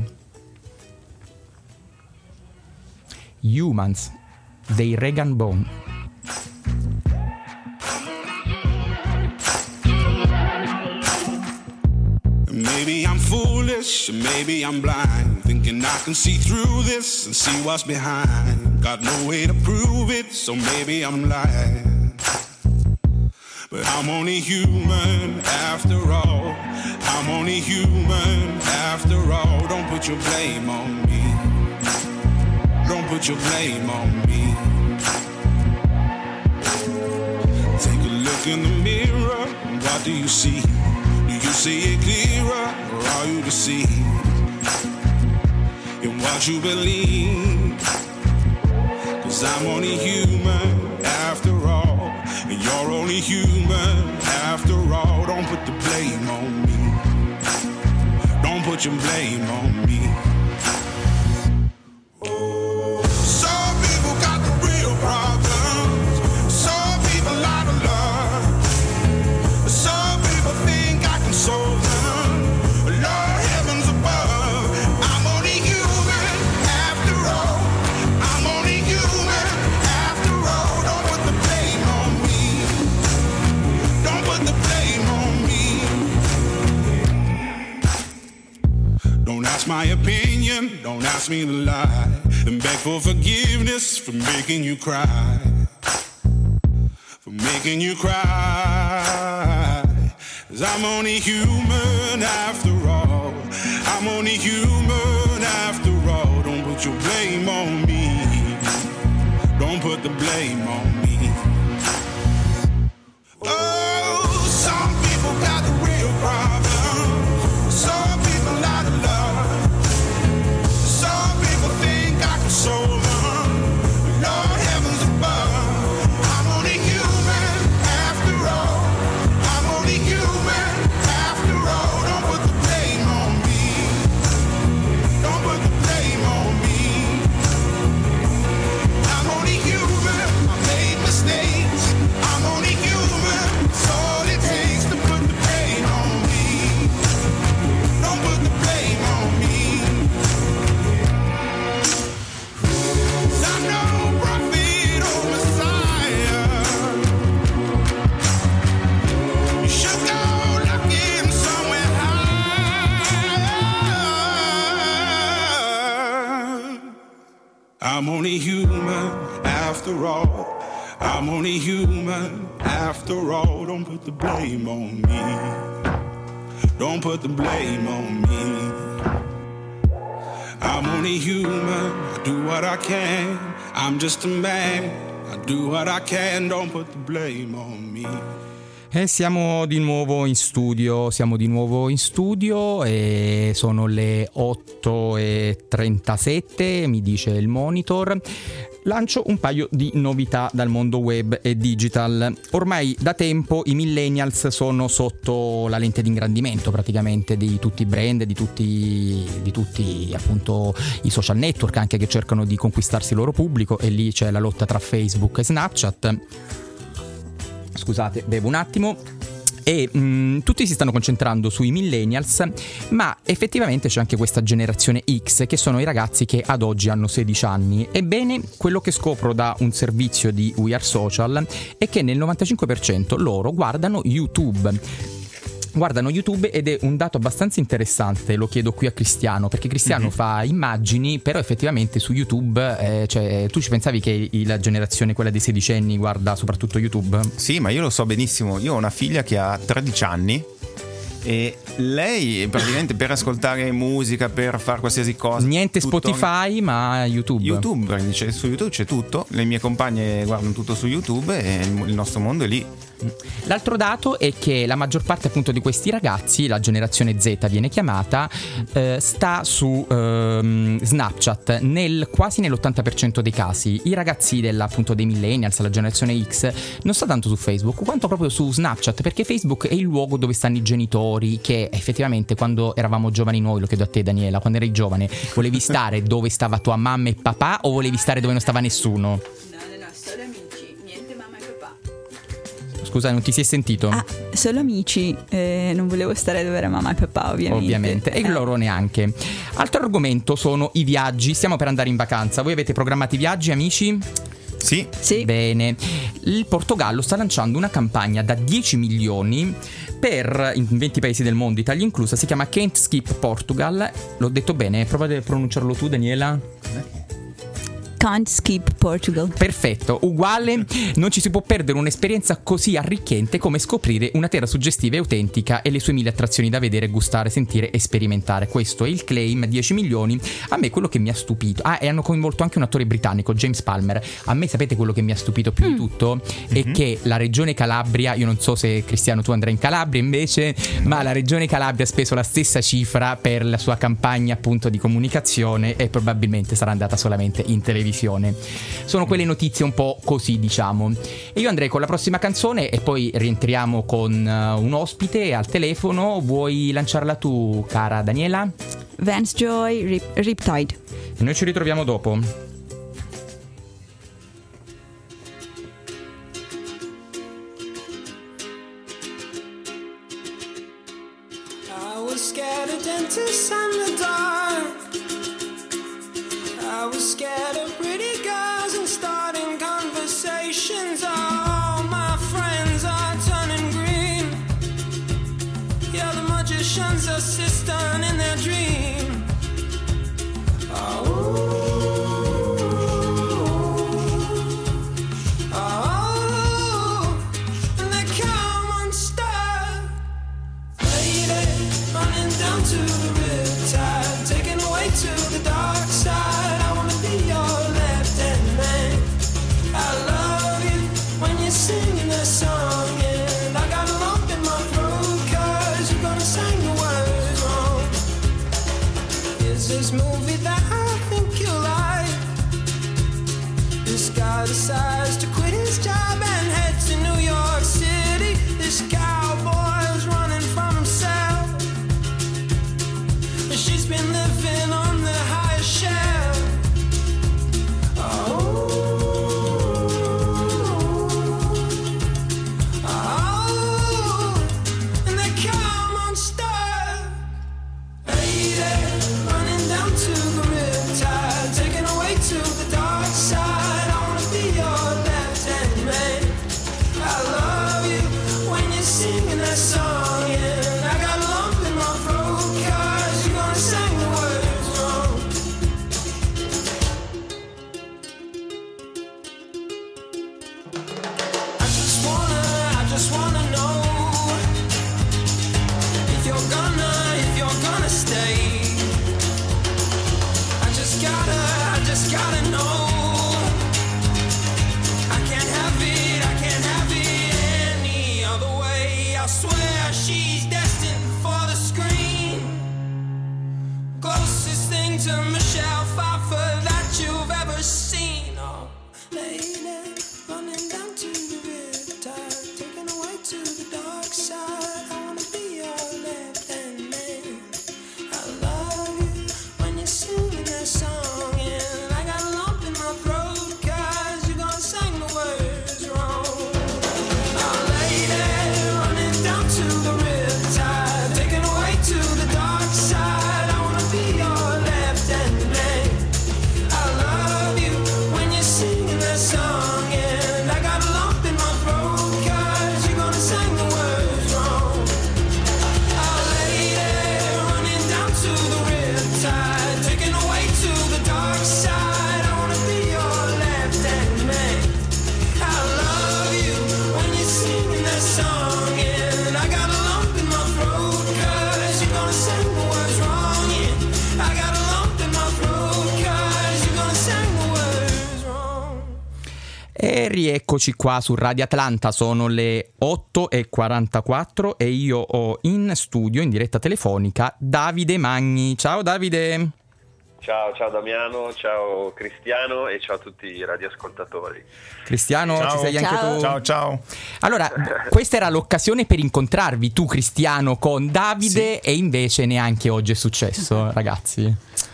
A: Humans dei Rag and Bone.
F: Maybe I'm foolish, maybe I'm blind, thinking I can see through this and see what's behind. Got no way to prove it, so maybe I'm lying. But I'm only human after all. I'm only human after all. Don't put your blame on me. Don't put your blame on me. Take a look in the mirror, what do you see? Do you see it clearer, or are you deceived in what you believe? 'Cause I'm only human after all, and you're only human after all. Don't put the blame on me. Don't put your blame on me. Some people got the real problems. Some people out of love. Some people think I can solve them. Lord heavens above, I'm only human after all. I'm only human after all. Don't put the blame on me. Don't put the blame on me. Don't ask my opinion, don't ask me to lie, and beg for forgiveness for making you cry, for making you cry. 'Cause I'm only human after all. I'm only human after all. Don't put your blame on me. Don't put the blame on me. Oh, some people got the real problem. Some people out of love. Some people think I can solve them. Lord heavens above, I'm only human after all. I'm only human after all. Don't put the blame on me. Don't put the blame on me. I'm only human. I made mistakes. I'm only human. It's all it takes to put the blame on me. Don't put the blame on me. 'Cause I'm no prophet or Messiah. You should go looking somewhere high. I'm only human after all. I'm only human after all. Don't put the blame on me. Don't put the blame on me. I'm only human. I do what I can. I'm just a man. I Do what I can, don't put the blame on me.
A: E siamo di nuovo in studio, siamo di nuovo in studio e sono le otto e trentasette, mi dice il monitor. Lancio un paio di novità dal mondo web e digital. Ormai da tempo i millennials sono sotto la lente di ingrandimento praticamente di tutti i brand, di tutti, di tutti appunto i social network anche che cercano di conquistarsi il loro pubblico, e lì c'è la lotta tra Facebook e Snapchat. Scusate, bevo un attimo. E mh, tutti si stanno concentrando sui millennials, ma effettivamente c'è anche questa generazione X, che sono i ragazzi che ad oggi hanno sedici anni. Ebbene, quello che scopro da un servizio di We Are Social è che nel novantacinque per cento loro guardano YouTube. Guardano YouTube ed è un dato abbastanza interessante, lo chiedo qui a Cristiano, perché Cristiano mm-hmm. fa immagini, però effettivamente su YouTube, eh, cioè, tu ci pensavi che la generazione, quella dei sedicenni, guarda soprattutto YouTube?
C: Sì, ma io lo so benissimo, io ho una figlia che ha tredici anni e lei praticamente per ascoltare musica, per fare qualsiasi cosa,
A: niente
C: tutto...
A: Spotify ma YouTube.
C: YouTube, perché c'è, su YouTube c'è tutto, le mie compagne guardano tutto su YouTube e il nostro mondo è lì.
A: L'altro dato è che la maggior parte appunto di questi ragazzi, la generazione Z viene chiamata, eh, sta su ehm, Snapchat nel quasi nell'ottanta per cento dei casi. I ragazzi della, appunto dei millennials, la generazione X, non sta tanto su Facebook quanto proprio su Snapchat, perché Facebook è il luogo dove stanno i genitori, che effettivamente quando eravamo giovani noi, lo chiedo a te Daniela, quando eri giovane volevi stare dove stava tua mamma e papà o volevi stare dove non stava nessuno? Scusa, non ti si è sentito?
D: Ah, solo amici, eh, non volevo stare dove era mamma e papà, ovviamente.
A: Ovviamente, e
D: eh.
A: loro neanche. Altro argomento sono i viaggi. Stiamo per andare in vacanza. Voi avete programmati viaggi, amici?
C: Sì.
D: Sì.
A: Bene. Il Portogallo sta lanciando una campagna da dieci milioni per in venti paesi del mondo, Italia inclusa. Si chiama Can't Skip Portugal. L'ho detto bene? Prova a pronunciarlo tu, Daniela.
D: Can't Skip Portugal.
A: Perfetto, uguale. Non ci si può perdere un'esperienza così arricchente come scoprire una terra suggestiva e autentica e le sue mille attrazioni da vedere, gustare, sentire e sperimentare. Questo è il claim, dieci milioni. A me quello che mi ha stupito, ah, e hanno coinvolto anche un attore britannico, James Palmer. A me sapete quello che mi ha stupito più mm. di tutto? È mm-hmm. che la regione Calabria, io non so se Cristiano tu andrai in Calabria invece, ma la regione Calabria ha speso la stessa cifra per la sua campagna appunto di comunicazione e probabilmente sarà andata solamente in televisione. Sono quelle notizie un po' così, diciamo. E io andrei con la prossima canzone e poi rientriamo con uh, un ospite al telefono. Vuoi lanciarla tu, cara Daniela?
D: Vance Joy, Rip- Riptide.
A: E noi ci ritroviamo dopo.
G: I was scared of dentists and the dark. I was scared of pretty girls and starting conversations. All my friends are turning green. Yeah, the magician's assistant in their dream. Oh, oh, and they come unstuck. Lady, running down to the riptide, taken away to the dark side. Singing that song, and I got a lump in my throat, cause you're gonna sing the words wrong. Is this movie that I think you like? This guy decides to quit his job and head to New York City. This cowboy's running from himself. She's been living on the highest shelf. Oh, running down to the riptide, taken away to the dark side. I wanna be your I swear she's destined for the screen. Closest thing to Michelle Pfeiffer that you've ever seen. Oh, lady, running down to the riptide, taken away to the dark side. I wanna be your left hand man. I love you when you're singing that song, and I got a lump in my throat 'cause you're gonna sing the words wrong. Oh, lady, running down to the riptide, taken away to the dark side. I wanna be your left hand man. I love you when you're singing that song, and I got a lump in my throat 'cause you're gonna sing the words wrong. Oh, lady, running down to the riptide, taken away to the dark side. I wanna be your left hand man. I love you when you're singing that song, and I got a lump in my throat 'cause you're gonna sing the words wrong. Yeah, I got a lump in my throat 'cause you're gonna sing the words wrong.
A: E rieccoci qua su Radio Atlanta, sono le otto e quarantaquattro e io ho in studio, in diretta telefonica, Davide Magni. Ciao Davide.
H: Ciao, ciao Damiano, ciao Cristiano e ciao a tutti i radioascoltatori.
A: Cristiano,
C: Ciao.
A: ci sei anche
D: Ciao.
A: tu?
C: Ciao, ciao.
A: Allora, questa era l'occasione per incontrarvi, tu Cristiano con Davide, e invece neanche oggi è successo, ragazzi.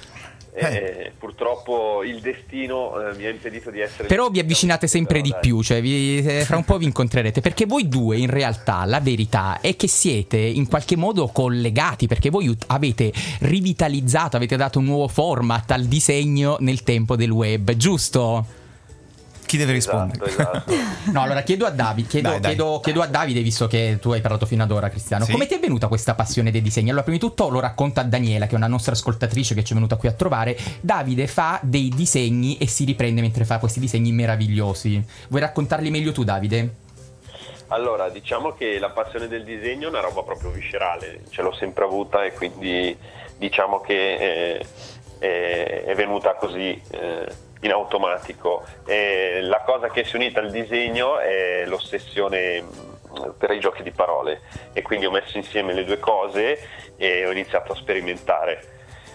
H: Eh, purtroppo il destino eh, mi ha impedito di essere...
A: Però vi avvicinate sempre
H: Però
A: di
H: dai.
A: più, cioè vi, eh, fra un po' vi incontrerete, perché voi due in realtà la verità è che siete in qualche modo collegati, perché voi ut- avete rivitalizzato, avete dato un nuovo format al disegno nel tempo del web, giusto?
C: Chi deve
H: Esatto,
C: rispondere?
H: esatto.
A: No, allora chiedo a Davide, chiedo,
C: Dai, dai.
A: chiedo, chiedo a Davide, visto che tu hai parlato fino ad ora, Cristiano,
C: Sì.
A: come ti è venuta questa passione dei disegni? Allora, prima di tutto lo racconta a Daniela, che è una nostra ascoltatrice che ci è venuta qui a trovare. Davide fa dei disegni e si riprende mentre fa questi disegni meravigliosi. Vuoi raccontarli meglio tu, Davide?
H: Allora, diciamo che la passione del disegno è una roba proprio viscerale, ce l'ho sempre avuta e quindi diciamo che eh, è, è venuta così eh, in automatico. E la cosa che si è unita al disegno è l'ossessione mh, per i giochi di parole, e quindi ho messo insieme le due cose e ho iniziato a sperimentare.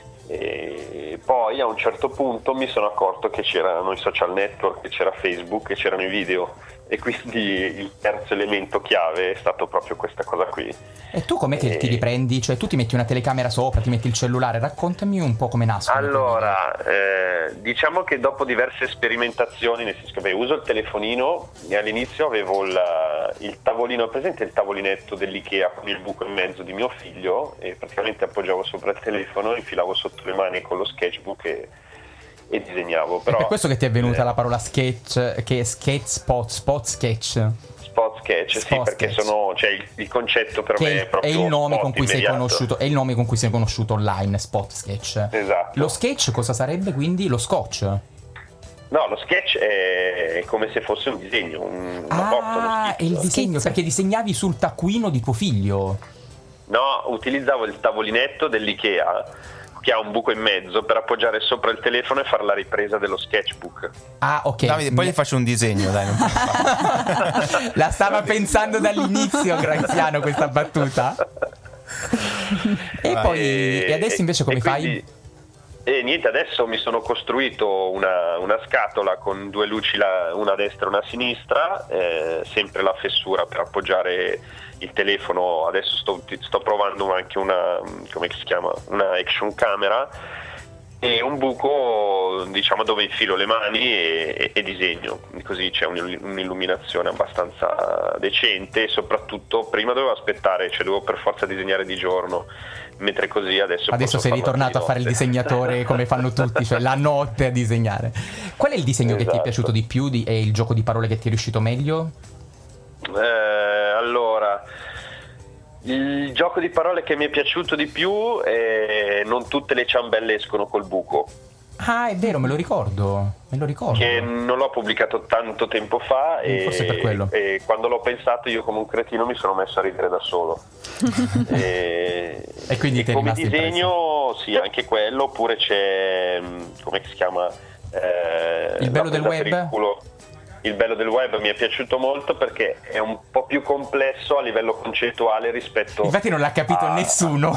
H: E poi a un certo punto mi sono accorto che c'erano i social network, che c'era Facebook, che c'erano i video, e quindi il terzo elemento chiave è stato proprio questa cosa qui.
A: E tu com'è che
H: E-
A: ti riprendi? Cioè, tu ti metti una telecamera sopra, ti metti il cellulare, raccontami un po' come nascono.
H: Allora, eh, diciamo che dopo diverse sperimentazioni, nel senso che beh, uso il telefonino, e all'inizio avevo il, il tavolino, presente il tavolinetto dell'Ikea con il buco in mezzo di mio figlio, e praticamente appoggiavo sopra il telefono, infilavo sotto le mani con lo sketchbook e, e disegnavo.
A: È
H: Però,
A: per questo che ti è venuta
H: eh,
A: la parola sketch, che è sketch spot, spot sketch.
H: Spot sketch, sì,
A: Spot
H: perché
A: sketch.
H: sono, cioè il, il concetto per me
A: Che
H: è
A: è
H: proprio
A: il nome
H: spot
A: con cui sei
H: immediato.
A: conosciuto, è il nome con cui sei conosciuto online, spot sketch.
H: Esatto.
A: Lo sketch cosa sarebbe quindi? Lo scotch?
H: No, lo sketch è come se fosse un disegno, un, una bozza, uno
A: Ah, è il
H: schizzo.
A: disegno,
D: Schizzo.
A: perché disegnavi sul taccuino di tuo figlio.
H: No, utilizzavo il tavolinetto dell'Ikea che ha un buco in mezzo per appoggiare sopra il telefono e fare la ripresa dello sketchbook.
A: Ah, ok.
C: Davide, poi
A: Mi-
C: gli faccio un disegno, dai. non-
A: La stava pensando dall'inizio, Graziano, questa battuta. E
C: Vai.
A: poi, e adesso invece come
H: e
A: fai?
H: quindi- E niente, adesso mi sono costruito una, una scatola con due luci, la- una a destra e una a sinistra, eh, sempre la fessura per appoggiare il telefono. Adesso sto, sto provando anche una, come si chiama, una action camera, e un buco, diciamo, dove infilo le mani e, e- e disegno, così c'è un- un'illuminazione abbastanza decente, e soprattutto prima dovevo aspettare, cioè dovevo per forza disegnare di giorno, mentre così adesso
A: Adesso
H: posso
A: sei
H: farlo
A: ritornato
H: di
A: a fare il
H: notte.
A: disegnatore come fanno tutti, cioè la notte a disegnare. Qual è il disegno che ti è
H: Esatto.
A: piaciuto di più di- e il gioco di parole che ti è riuscito meglio?
H: Eh, allora, il gioco di parole che mi è piaciuto di più è Non tutte le ciambelle escono col buco,
A: Ah, è vero, me lo ricordo. Me lo ricordo.
H: che non l'ho pubblicato tanto tempo fa, e,
A: Forse per quello.
H: e quando l'ho pensato io come un cretino mi sono messo a ridere da solo. e,
A: E quindi ti è
H: come
A: rimasto
H: disegno sì, anche quello. Oppure c'è, come si chiama, Eh,
A: Il bello
H: la
A: del
H: presa per
A: web?
H: il culo. il bello del web mi è piaciuto molto perché è un po' più complesso a livello concettuale rispetto
A: Infatti non l'ha capito
H: a...
A: nessuno.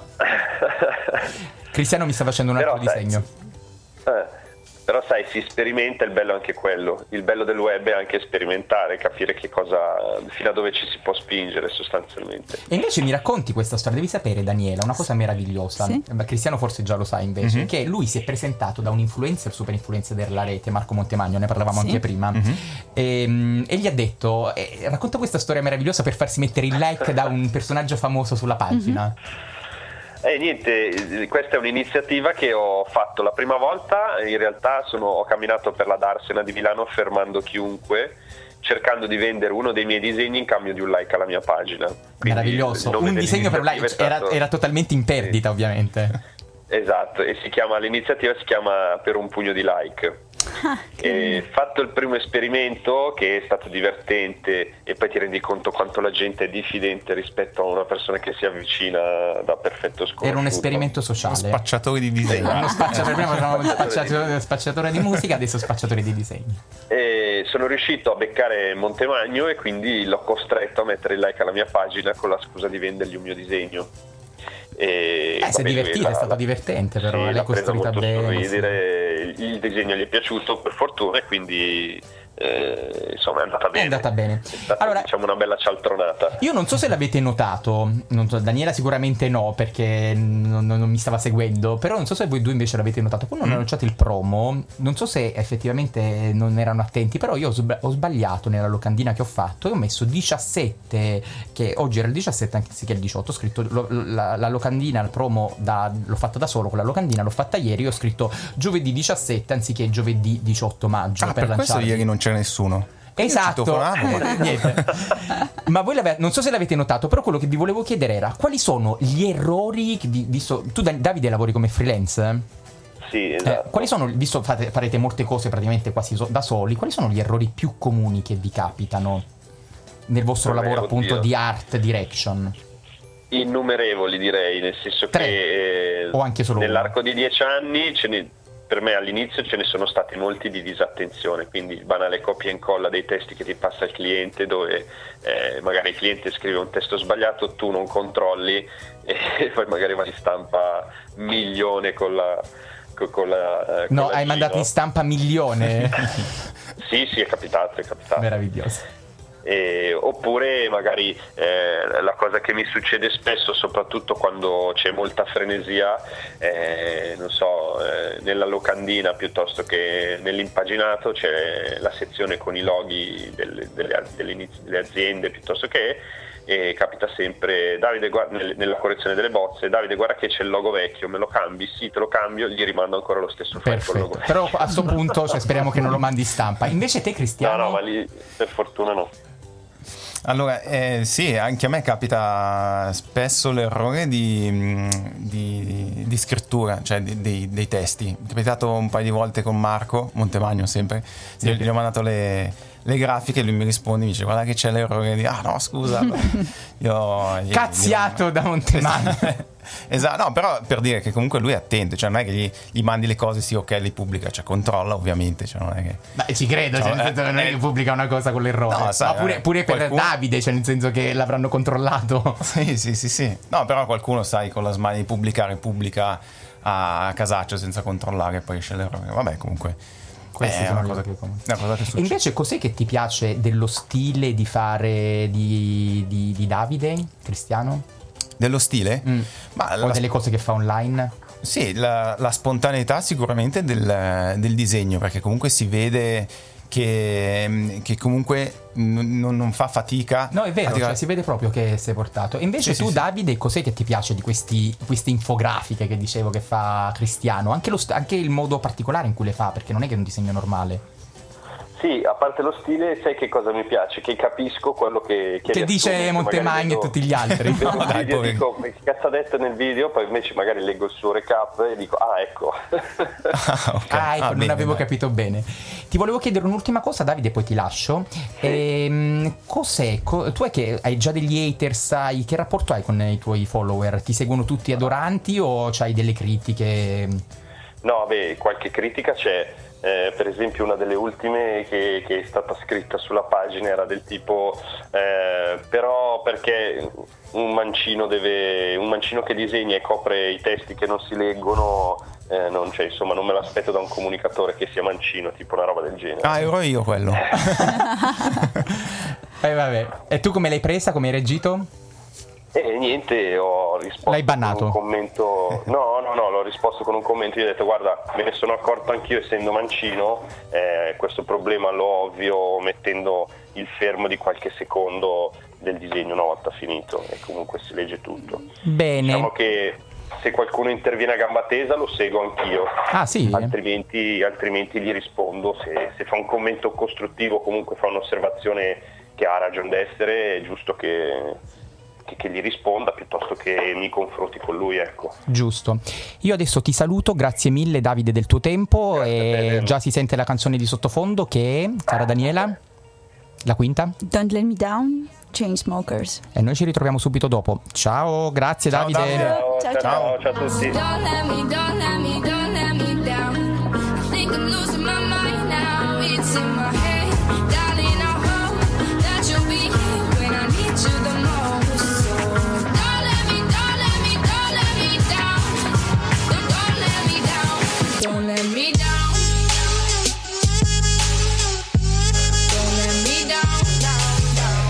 A: Cristiano mi sta facendo un altro
H: Però, sai,
A: disegno.
H: eh, però sai, si sperimenta, il bello è anche quello. Il bello del web è anche sperimentare, capire che cosa, fino a dove ci si può spingere sostanzialmente.
A: E invece mi racconti questa storia, devi sapere Daniela, una cosa meravigliosa.
D: Sì.
A: Ma Cristiano forse già lo sa invece,
C: Mhm.
A: che lui si è presentato da un influencer, super influencer della rete, Marco Montemagno, ne parlavamo
D: Sì.
A: anche prima,
C: Mhm.
A: e, e gli ha detto, eh, racconta questa storia meravigliosa per farsi mettere il like da un personaggio famoso sulla pagina.
H: E niente, questa è un'iniziativa che ho fatto la prima volta, in realtà sono, ho camminato per la Darsena di Milano fermando chiunque, cercando di vendere uno dei miei disegni in cambio di un like alla mia pagina. Quindi
A: Meraviglioso,
H: il nome
A: un disegno per un like,
H: dell'iniziativa è
A: era,
H: stato-
A: era totalmente in perdita ovviamente.
H: Esatto, e si chiama, l'iniziativa si chiama Per un pugno di like.
D: Ah, che
H: E fatto il primo esperimento, che è stato divertente, e poi ti rendi conto quanto la gente è diffidente rispetto a una persona che si avvicina da perfetto sconosciuto.
A: Era un esperimento sociale.
C: Spacciatori di disegno.
A: Uno spacciatore, prima facevamo spacciatore, spacciatore di musica, adesso spacciatore di disegni.
H: E sono riuscito a beccare Montemagno e quindi l'ho costretto a mettere il like alla mia pagina con la scusa di vendergli un mio disegno. E
A: Eh, si è
H: vabbè,
A: divertito,
H: lui
A: è stato divertente, però
H: sì,
A: l'hai
H: l'ha preso
A: costruita
H: molto
A: bene,
H: sorridere, il disegno gli è piaciuto per fortuna e quindi eh, insomma è andata bene.
A: È andata bene.
H: È stata,
A: Allora,
H: diciamo, una bella cialtronata.
A: io non so se l'avete notato, non so, Daniela sicuramente no perché non, non- non mi stava seguendo, però non so se voi due invece l'avete notato. Quando hanno lanciato il promo, non so se effettivamente non erano attenti, però io ho, sba- ho sbagliato nella locandina che ho fatto e ho messo diciassette, che oggi era il diciassette anziché il diciotto, ho scritto lo- la, la locandina, il promo da- l'ho fatta da solo con la locandina, l'ho fatta ieri, ho scritto giovedì diciassette anziché giovedì diciotto maggio.
C: Ah,
A: per
C: per questo
A: lanciarvi.
C: ieri non c'era nessuno.
A: Esatto.
C: citofonavo, ma-
A: Niente. Ma voi l'avete, non so se l'avete notato, però quello che vi volevo chiedere era quali sono gli errori che vi- visto, tu Da- Davide lavori come freelance?
H: Sì,
A: Eh,
H: esatto.
A: quali sono, visto fate, farete molte cose praticamente quasi so- da soli, quali sono gli errori più comuni che vi capitano nel vostro
H: Per me,
A: lavoro appunto
H: oddio.
A: di art direction?
H: Innumerevoli, direi, nel senso
A: Tre.
H: che eh,
A: O anche solo
H: nell'arco di dieci anni ce ne- per me all'inizio ce ne sono stati molti di disattenzione, quindi il banale copia e incolla dei testi che ti passa il cliente, dove eh, magari il cliente scrive un testo sbagliato, tu non controlli e poi magari va in stampa milione con la co- con la, eh, con
A: No,
H: la
A: hai
H: G,
A: mandato
H: no?
A: in stampa milione.
H: Sì, sì, è capitato, è capitato.
A: Meraviglioso.
H: Eh, oppure magari eh, la cosa che mi succede spesso, soprattutto quando c'è molta frenesia, eh, non so, eh, nella locandina piuttosto che nell'impaginato c'è la sezione con i loghi delle, delle, delle, inizi- delle aziende piuttosto che, e capita sempre Davide guarda, nel- nella correzione delle bozze, Davide guarda che c'è il logo vecchio, me lo cambi? Sì, te lo cambio, gli rimando ancora lo stesso file con il logo
A: Perfetto.
H: vecchio.
A: Però a sto punto cioè, speriamo che non lo mandi in stampa. Invece te
H: No,
A: Cristiano?
H: no, ma lì per fortuna no.
C: Allora, eh, sì, anche a me capita spesso l'errore di, mh, di- di scrittura, cioè di- dei, dei testi. Mi è capitato un paio di volte con Marco Montemagno, sempre. Gli, gli ho mandato le, le grafiche e lui mi risponde, mi dice guarda che c'è l'errore di... Ah no, scusa. Io, gli-
A: Cazziato da Montemagno.
C: Esatto, no, però per dire che comunque lui è attento, cioè non è che gli, gli mandi le cose, sì, ok, li pubblica, cioè controlla ovviamente, cioè non è che...
A: Beh, ci credo,
C: Cioè,
A: cioè, nel senso che non è
C: eh,
A: che pubblica una cosa con l'errore.
C: No, sai,
A: ma pure,
C: eh,
A: pure per
C: qualcuno-
A: Davide, cioè nel senso che l'avranno controllato.
C: Sì, sì, sì, sì. No, però qualcuno, sai, con la smania di pubblicare, pubblica a casaccio senza controllare e poi esce l'errore. Vabbè, comunque...
A: Queste
C: è
A: sono
C: una
A: le
C: cosa,
A: cose comuni.
C: una cosa che
A: E
C: succede.
A: invece cos'è che ti piace dello stile di fare di, di, di Davide, Cristiano?
C: Dello stile?
A: Mm.
C: Ma
A: O
C: la,
A: delle cose che fa online?
C: sì, la, la spontaneità sicuramente del, del disegno, perché comunque si vede che, che comunque non, non fa fatica.
A: No, è vero,
C: fatica-
A: cioè, si vede proprio che sei portato. E invece
C: Sì,
A: tu,
C: sì, sì.
A: Davide, cos'è che ti piace di questi, queste infografiche che dicevo che fa Cristiano? Anche, lo st- anche il modo particolare in cui le fa, perché non è che è un disegno normale.
H: Sì, a parte lo stile, sai che cosa mi piace? Che capisco quello che che,
A: Che dice
H: riassume,
A: Montemagno
H: magari
A: e
H: vedo-
A: tutti gli altri.
H: vedo
C: No,
H: il
C: dai,
H: video e
C: poveri.
H: dico, ma che cazzo ha detto nel video? Poi invece magari leggo il suo recap e dico, ah ecco.
C: Ah, ok.
A: Ah, ecco,
C: Ah,
A: non
C: bene,
A: avevo
C: dai.
A: capito bene. Ti volevo chiedere un'ultima cosa, Davide, poi ti lascio. Ehm, cos'è? Co- tu hai, che, hai già degli haters, sai? Che rapporto hai con i tuoi follower? Ti seguono tutti adoranti o c'hai delle critiche?
H: No, vabbè, qualche critica c'è, Eh, per esempio una delle ultime che, che è stata scritta sulla pagina era del tipo eh, però perché un mancino deve un mancino che disegna e copre i testi che non si leggono, eh, non, cioè, insomma non me l'aspetto da un comunicatore che sia mancino, tipo una roba del genere.
C: Ah, ero io quello.
A: Eh, vabbè. E tu come l'hai presa? Come hai reagito?
H: E niente, ho risposto
A: L'hai bannato?
H: con un commento. No, no, no, l'ho risposto con un commento. Io ho detto: guarda, me ne sono accorto anch'io essendo mancino, eh, questo problema lo ovvio mettendo il fermo di qualche secondo del disegno una volta finito, e comunque si legge tutto.
A: Bene.
H: Diciamo che se qualcuno interviene a gamba tesa lo seguo anch'io.
A: Ah, sì?
H: Altrimenti, altrimenti gli rispondo. Se, se fa un commento costruttivo, comunque fa un'osservazione che ha ragione d'essere, è giusto che. Che, che gli risponda piuttosto che mi confronti con lui, ecco.
A: Giusto. Io adesso ti saluto, grazie mille Davide del tuo tempo.
H: Grazie
A: e già si sente la canzone di sottofondo che è, cara Daniela, la quinta.
D: Don't Let Me Down, Chainsmokers.
A: E noi ci ritroviamo subito dopo. Ciao, grazie
C: Ciao,
A: Davide.
C: Davide.
H: Ciao,
D: Ciao,
H: ciao,
D: ciao.
H: ciao a tutti.
B: Don't let me, don't let me, don't let me down. I think I'm losing my mind now. It's in my head, darling. I hope that you'll be here when I need you the most. So don't let me, don't let me, don't let me down. Don't, don't let me down. Don't let me down. Don't let me down, down, down.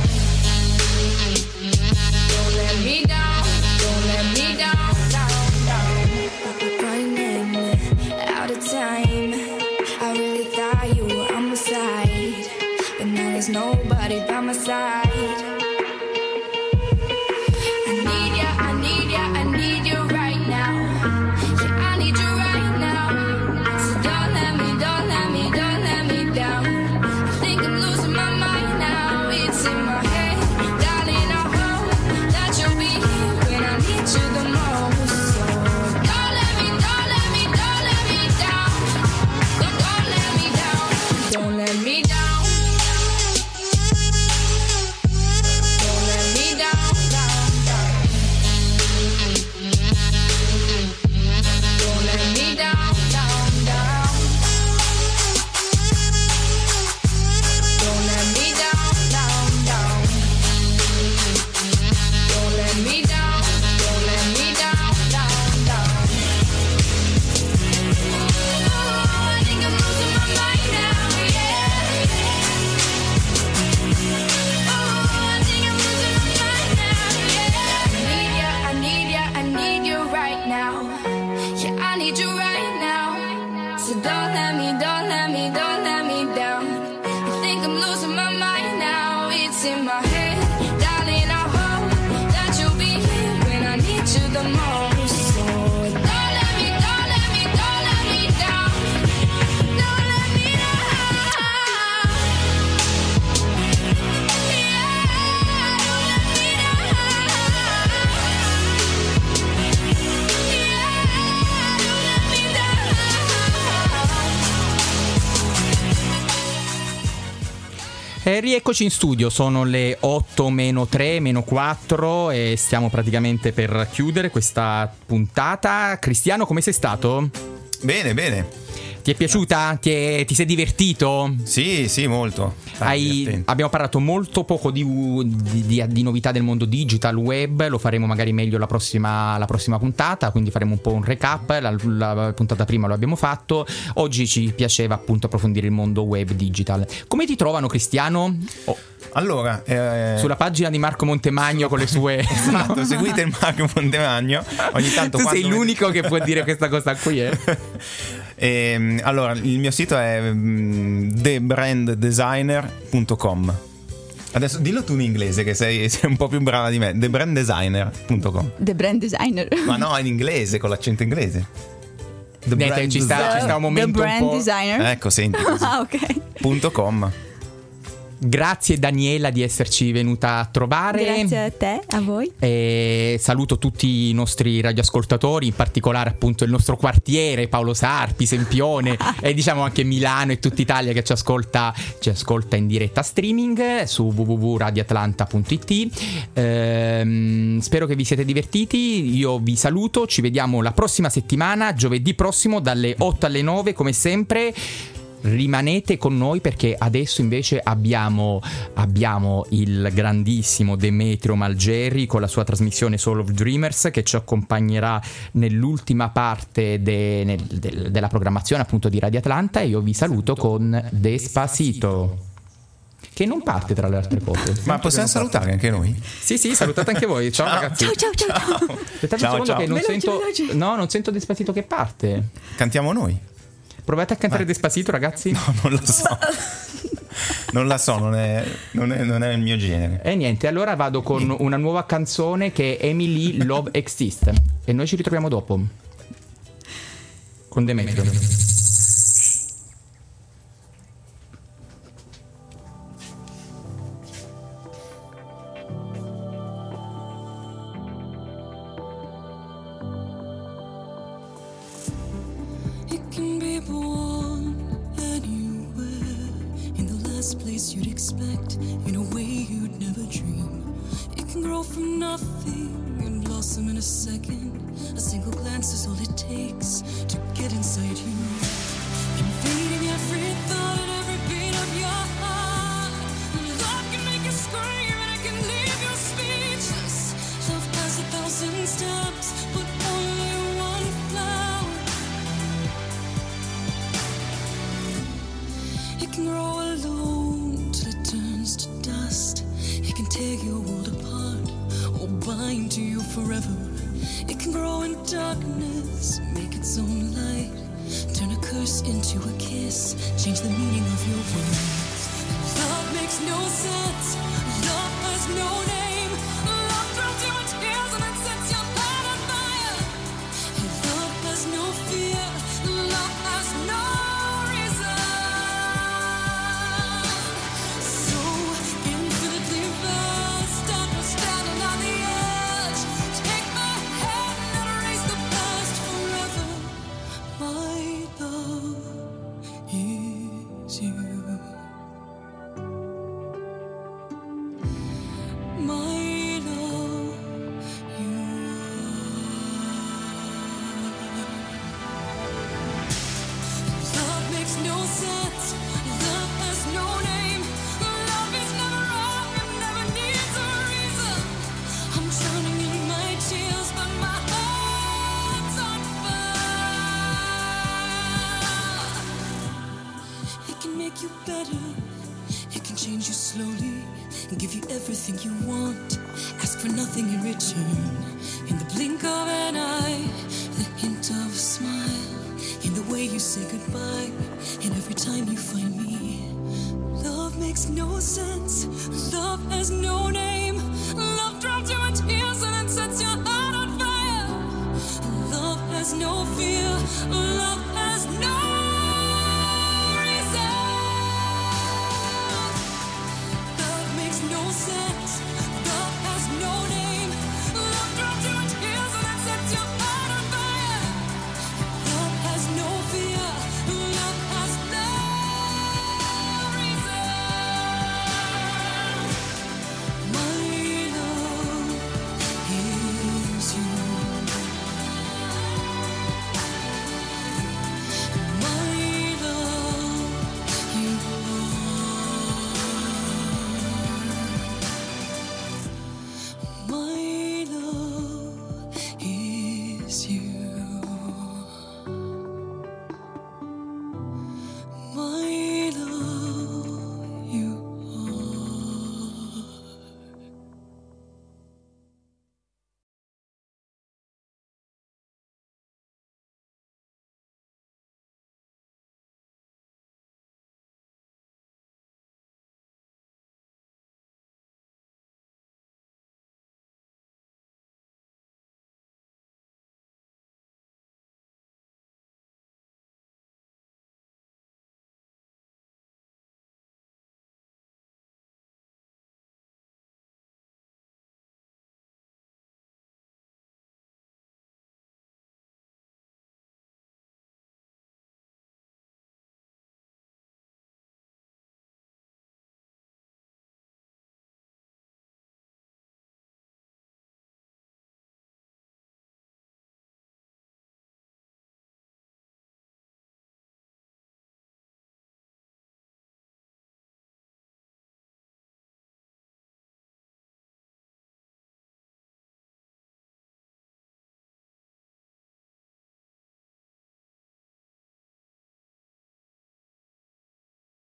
B: Don't let me down. Don't let me down, down, down. Running out of time. I really thought you were on my side, but now there's nobody by my side. I need ya, I need ya, I need you right now. Yeah, I need you right now. So don't let me, don't let me, don't let me down. I think I'm losing my mind now. It's in my head, darling. I hope that you'll be here when I need you the most. So don't let me, don't let me, don't let me down. Don't, don't let me down. Don't let me down. Don't let me down, down, down. Don't let me down, down, down. Don't let me down, down, down. Don't let me down, don't let me down, down, down. Oh, I think I'm losing my mind now, yeah. Oh, I think I'm losing my mind now, yeah. I need ya, I need ya, I need you right now. Yeah, I need you right now. So don't let me, don't let me, don't let me down. I think I'm losing my mind now. It's in my head, darling. I hope that you'll be here when I need you the most. So don't let me, don't let me, don't let me down. Don't let me down. Yeah, don't let me down. Yeah, don't let me down.
A: E rieccoci in studio, sono le otto meno tre, meno quattro e stiamo praticamente per chiudere questa puntata. Cristiano, come sei stato?
C: Bene, bene.
A: Ti è piaciuta? Ti, è- ti sei divertito?
C: Sì, sì, molto. Dai,
A: Hai-
C: divertente.
A: abbiamo parlato molto poco di, di- di- di novità del mondo digital, web, lo faremo magari meglio la prossima, la prossima puntata, quindi faremo un po' un recap, la, la puntata prima lo abbiamo fatto, oggi ci piaceva appunto approfondire il mondo web digital. Come ti trovano, Cristiano? Oh,
C: Allora, eh,
A: sulla pagina di Marco Montemagno con le sue...
C: esatto, seguite il Marco Montemagno. Ogni tanto
A: tu sei
C: quando-
A: l'unico che può dire questa cosa qui, eh?
C: Ehm, allora, il mio sito è mm, the brand designer punto com. Adesso dillo tu in inglese che sei, sei un po' più brava di me. the brand designer punto com.
D: The brand designer.
C: Ma no, in inglese, con l'accento inglese. The
A: Niente,
C: brand
A: ci sta,
C: designer.
A: ci sta un momento
D: The brand
A: un po'...
D: designer.
C: Ecco, senti così.
D: Ah, ok.
C: punto com.
A: Grazie Daniela di esserci venuta a trovare.
D: Grazie a te, a voi.
A: E saluto tutti i nostri radioascoltatori, in particolare appunto il nostro quartiere Paolo Sarpi, Sempione e diciamo anche Milano e tutta Italia che ci ascolta, ci ascolta in diretta streaming su w w w punto radio atlanta punto i t. Ehm, spero che vi siete divertiti, io vi saluto, ci vediamo la prossima settimana, giovedì prossimo dalle otto alle nove come sempre. rimanete con noi perché adesso invece abbiamo, abbiamo il grandissimo Demetrio Malgeri con la sua trasmissione Soul of Dreamers, che ci accompagnerà nell'ultima parte de, nel, de, della programmazione appunto di Radio Atlanta, e io vi saluto con Despacito, che non parte tra le altre cose.
C: Ma possiamo salutare anche noi?
A: Sì, sì, salutate anche voi. Ciao, ciao ragazzi.
D: Ciao, ciao, ciao, ciao.
A: Aspettate
C: Ciao,
A: un secondo
C: ciao.
A: che non
D: Veloce,
A: sento
D: veloce.
A: No, non sento Despacito che parte.
C: Cantiamo noi?
A: Provate a cantare Despacito, ragazzi.
C: No, non lo so. Non la so, non è, non è, non è il mio genere.
A: E niente, allora vado con una nuova canzone che è Emily Love Exist, e noi ci ritroviamo dopo con Demetrio.
I: It can be born anywhere, in the last place you'd expect, in a way you'd never dream. It can grow from nothing and blossom in a second. A single glance is all it takes to get inside you, invading every thought and every beat of your heart. Love can make you scream and it can leave you speechless. Love has a thousand steps, but only one flower. It can grow alone till it turns to dust. It can tear your world apart or bind to you forever. It can grow in darkness, make its own light, turn a curse into a kiss, change the meaning of your words. Love makes no sense, love has no name. Love drowns you in tears and then sets your heart on fire. Love has no fear, love has no reason. So infinitely vast and we're standing on the edge. Take my hand and erase the past forever. My love is you. My love, you are. Love makes no sense. Love has no name. Love is never wrong and never needs a reason. I'm drowning in my tears, but my heart's on fire. It can make you better. It can change you slowly and give you everything you want. Ask for nothing in return. In the blink of an eye, the hint of a smile, in the way you say goodbye, and every time you find me. Love makes no sense. Love has no name.